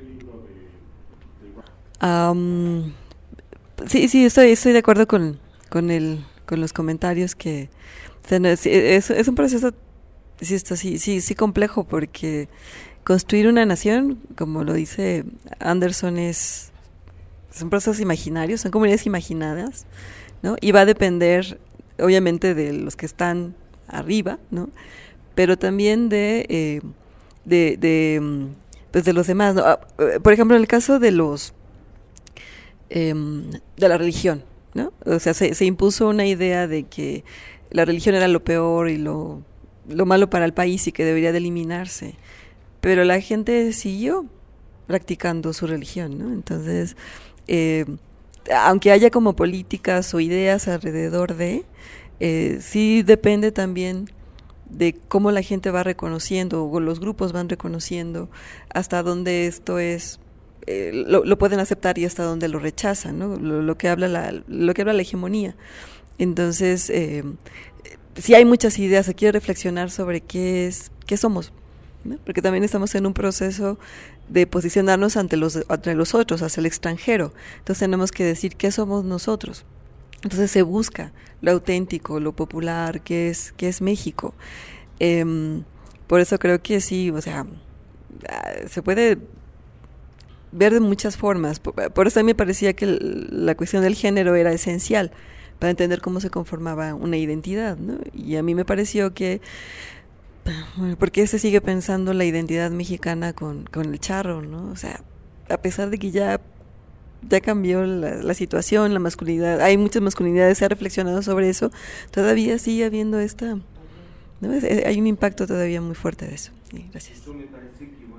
Speaker 3: Um, sí, sí, estoy, estoy de acuerdo con, con, el, con los comentarios que o sea, no, es, es, es un proceso sí, sí, sí, sí complejo, porque construir una nación, como lo dice Anderson, es son procesos imaginarios, son comunidades imaginadas, ¿no? Y va a depender, obviamente, de los que están arriba, ¿no? Pero también de, eh, de, de, pues de los demás, ¿no? Por ejemplo, en el caso de los Eh, de la religión, ¿no? O sea, se, se impuso una idea de que la religión era lo peor y lo, lo malo para el país y que debería de eliminarse, pero la gente siguió practicando su religión, ¿no? Entonces, eh, aunque haya como políticas o ideas alrededor de, eh, sí depende también de cómo la gente va reconociendo, o los grupos van reconociendo hasta dónde esto es Eh, lo, lo pueden aceptar y hasta donde lo rechazan, ¿no? Lo, lo que habla la, lo que habla la hegemonía. Entonces, eh, sí hay muchas ideas, hay que reflexionar sobre qué es, qué somos, ¿no? Porque también estamos en un proceso de posicionarnos ante los, ante los otros, hacia el extranjero. Entonces tenemos que decir qué somos nosotros. Entonces se busca lo auténtico, lo popular, qué es, qué es México. Eh, por eso creo que sí, o sea, se puede ver de muchas formas. Por, por eso a mí me parecía que el, la cuestión del género era esencial para entender cómo se conformaba una identidad, ¿no? Y a mí me pareció que, bueno, ¿por qué se sigue pensando la identidad mexicana con, con el charro, ¿no? O sea, a pesar de que ya, ya cambió la, la situación, la masculinidad, hay muchas masculinidades, se ha reflexionado sobre eso, todavía sigue habiendo esta, ¿no? Hay un impacto todavía muy fuerte de eso. Sí, gracias.
Speaker 8: Eso me parece que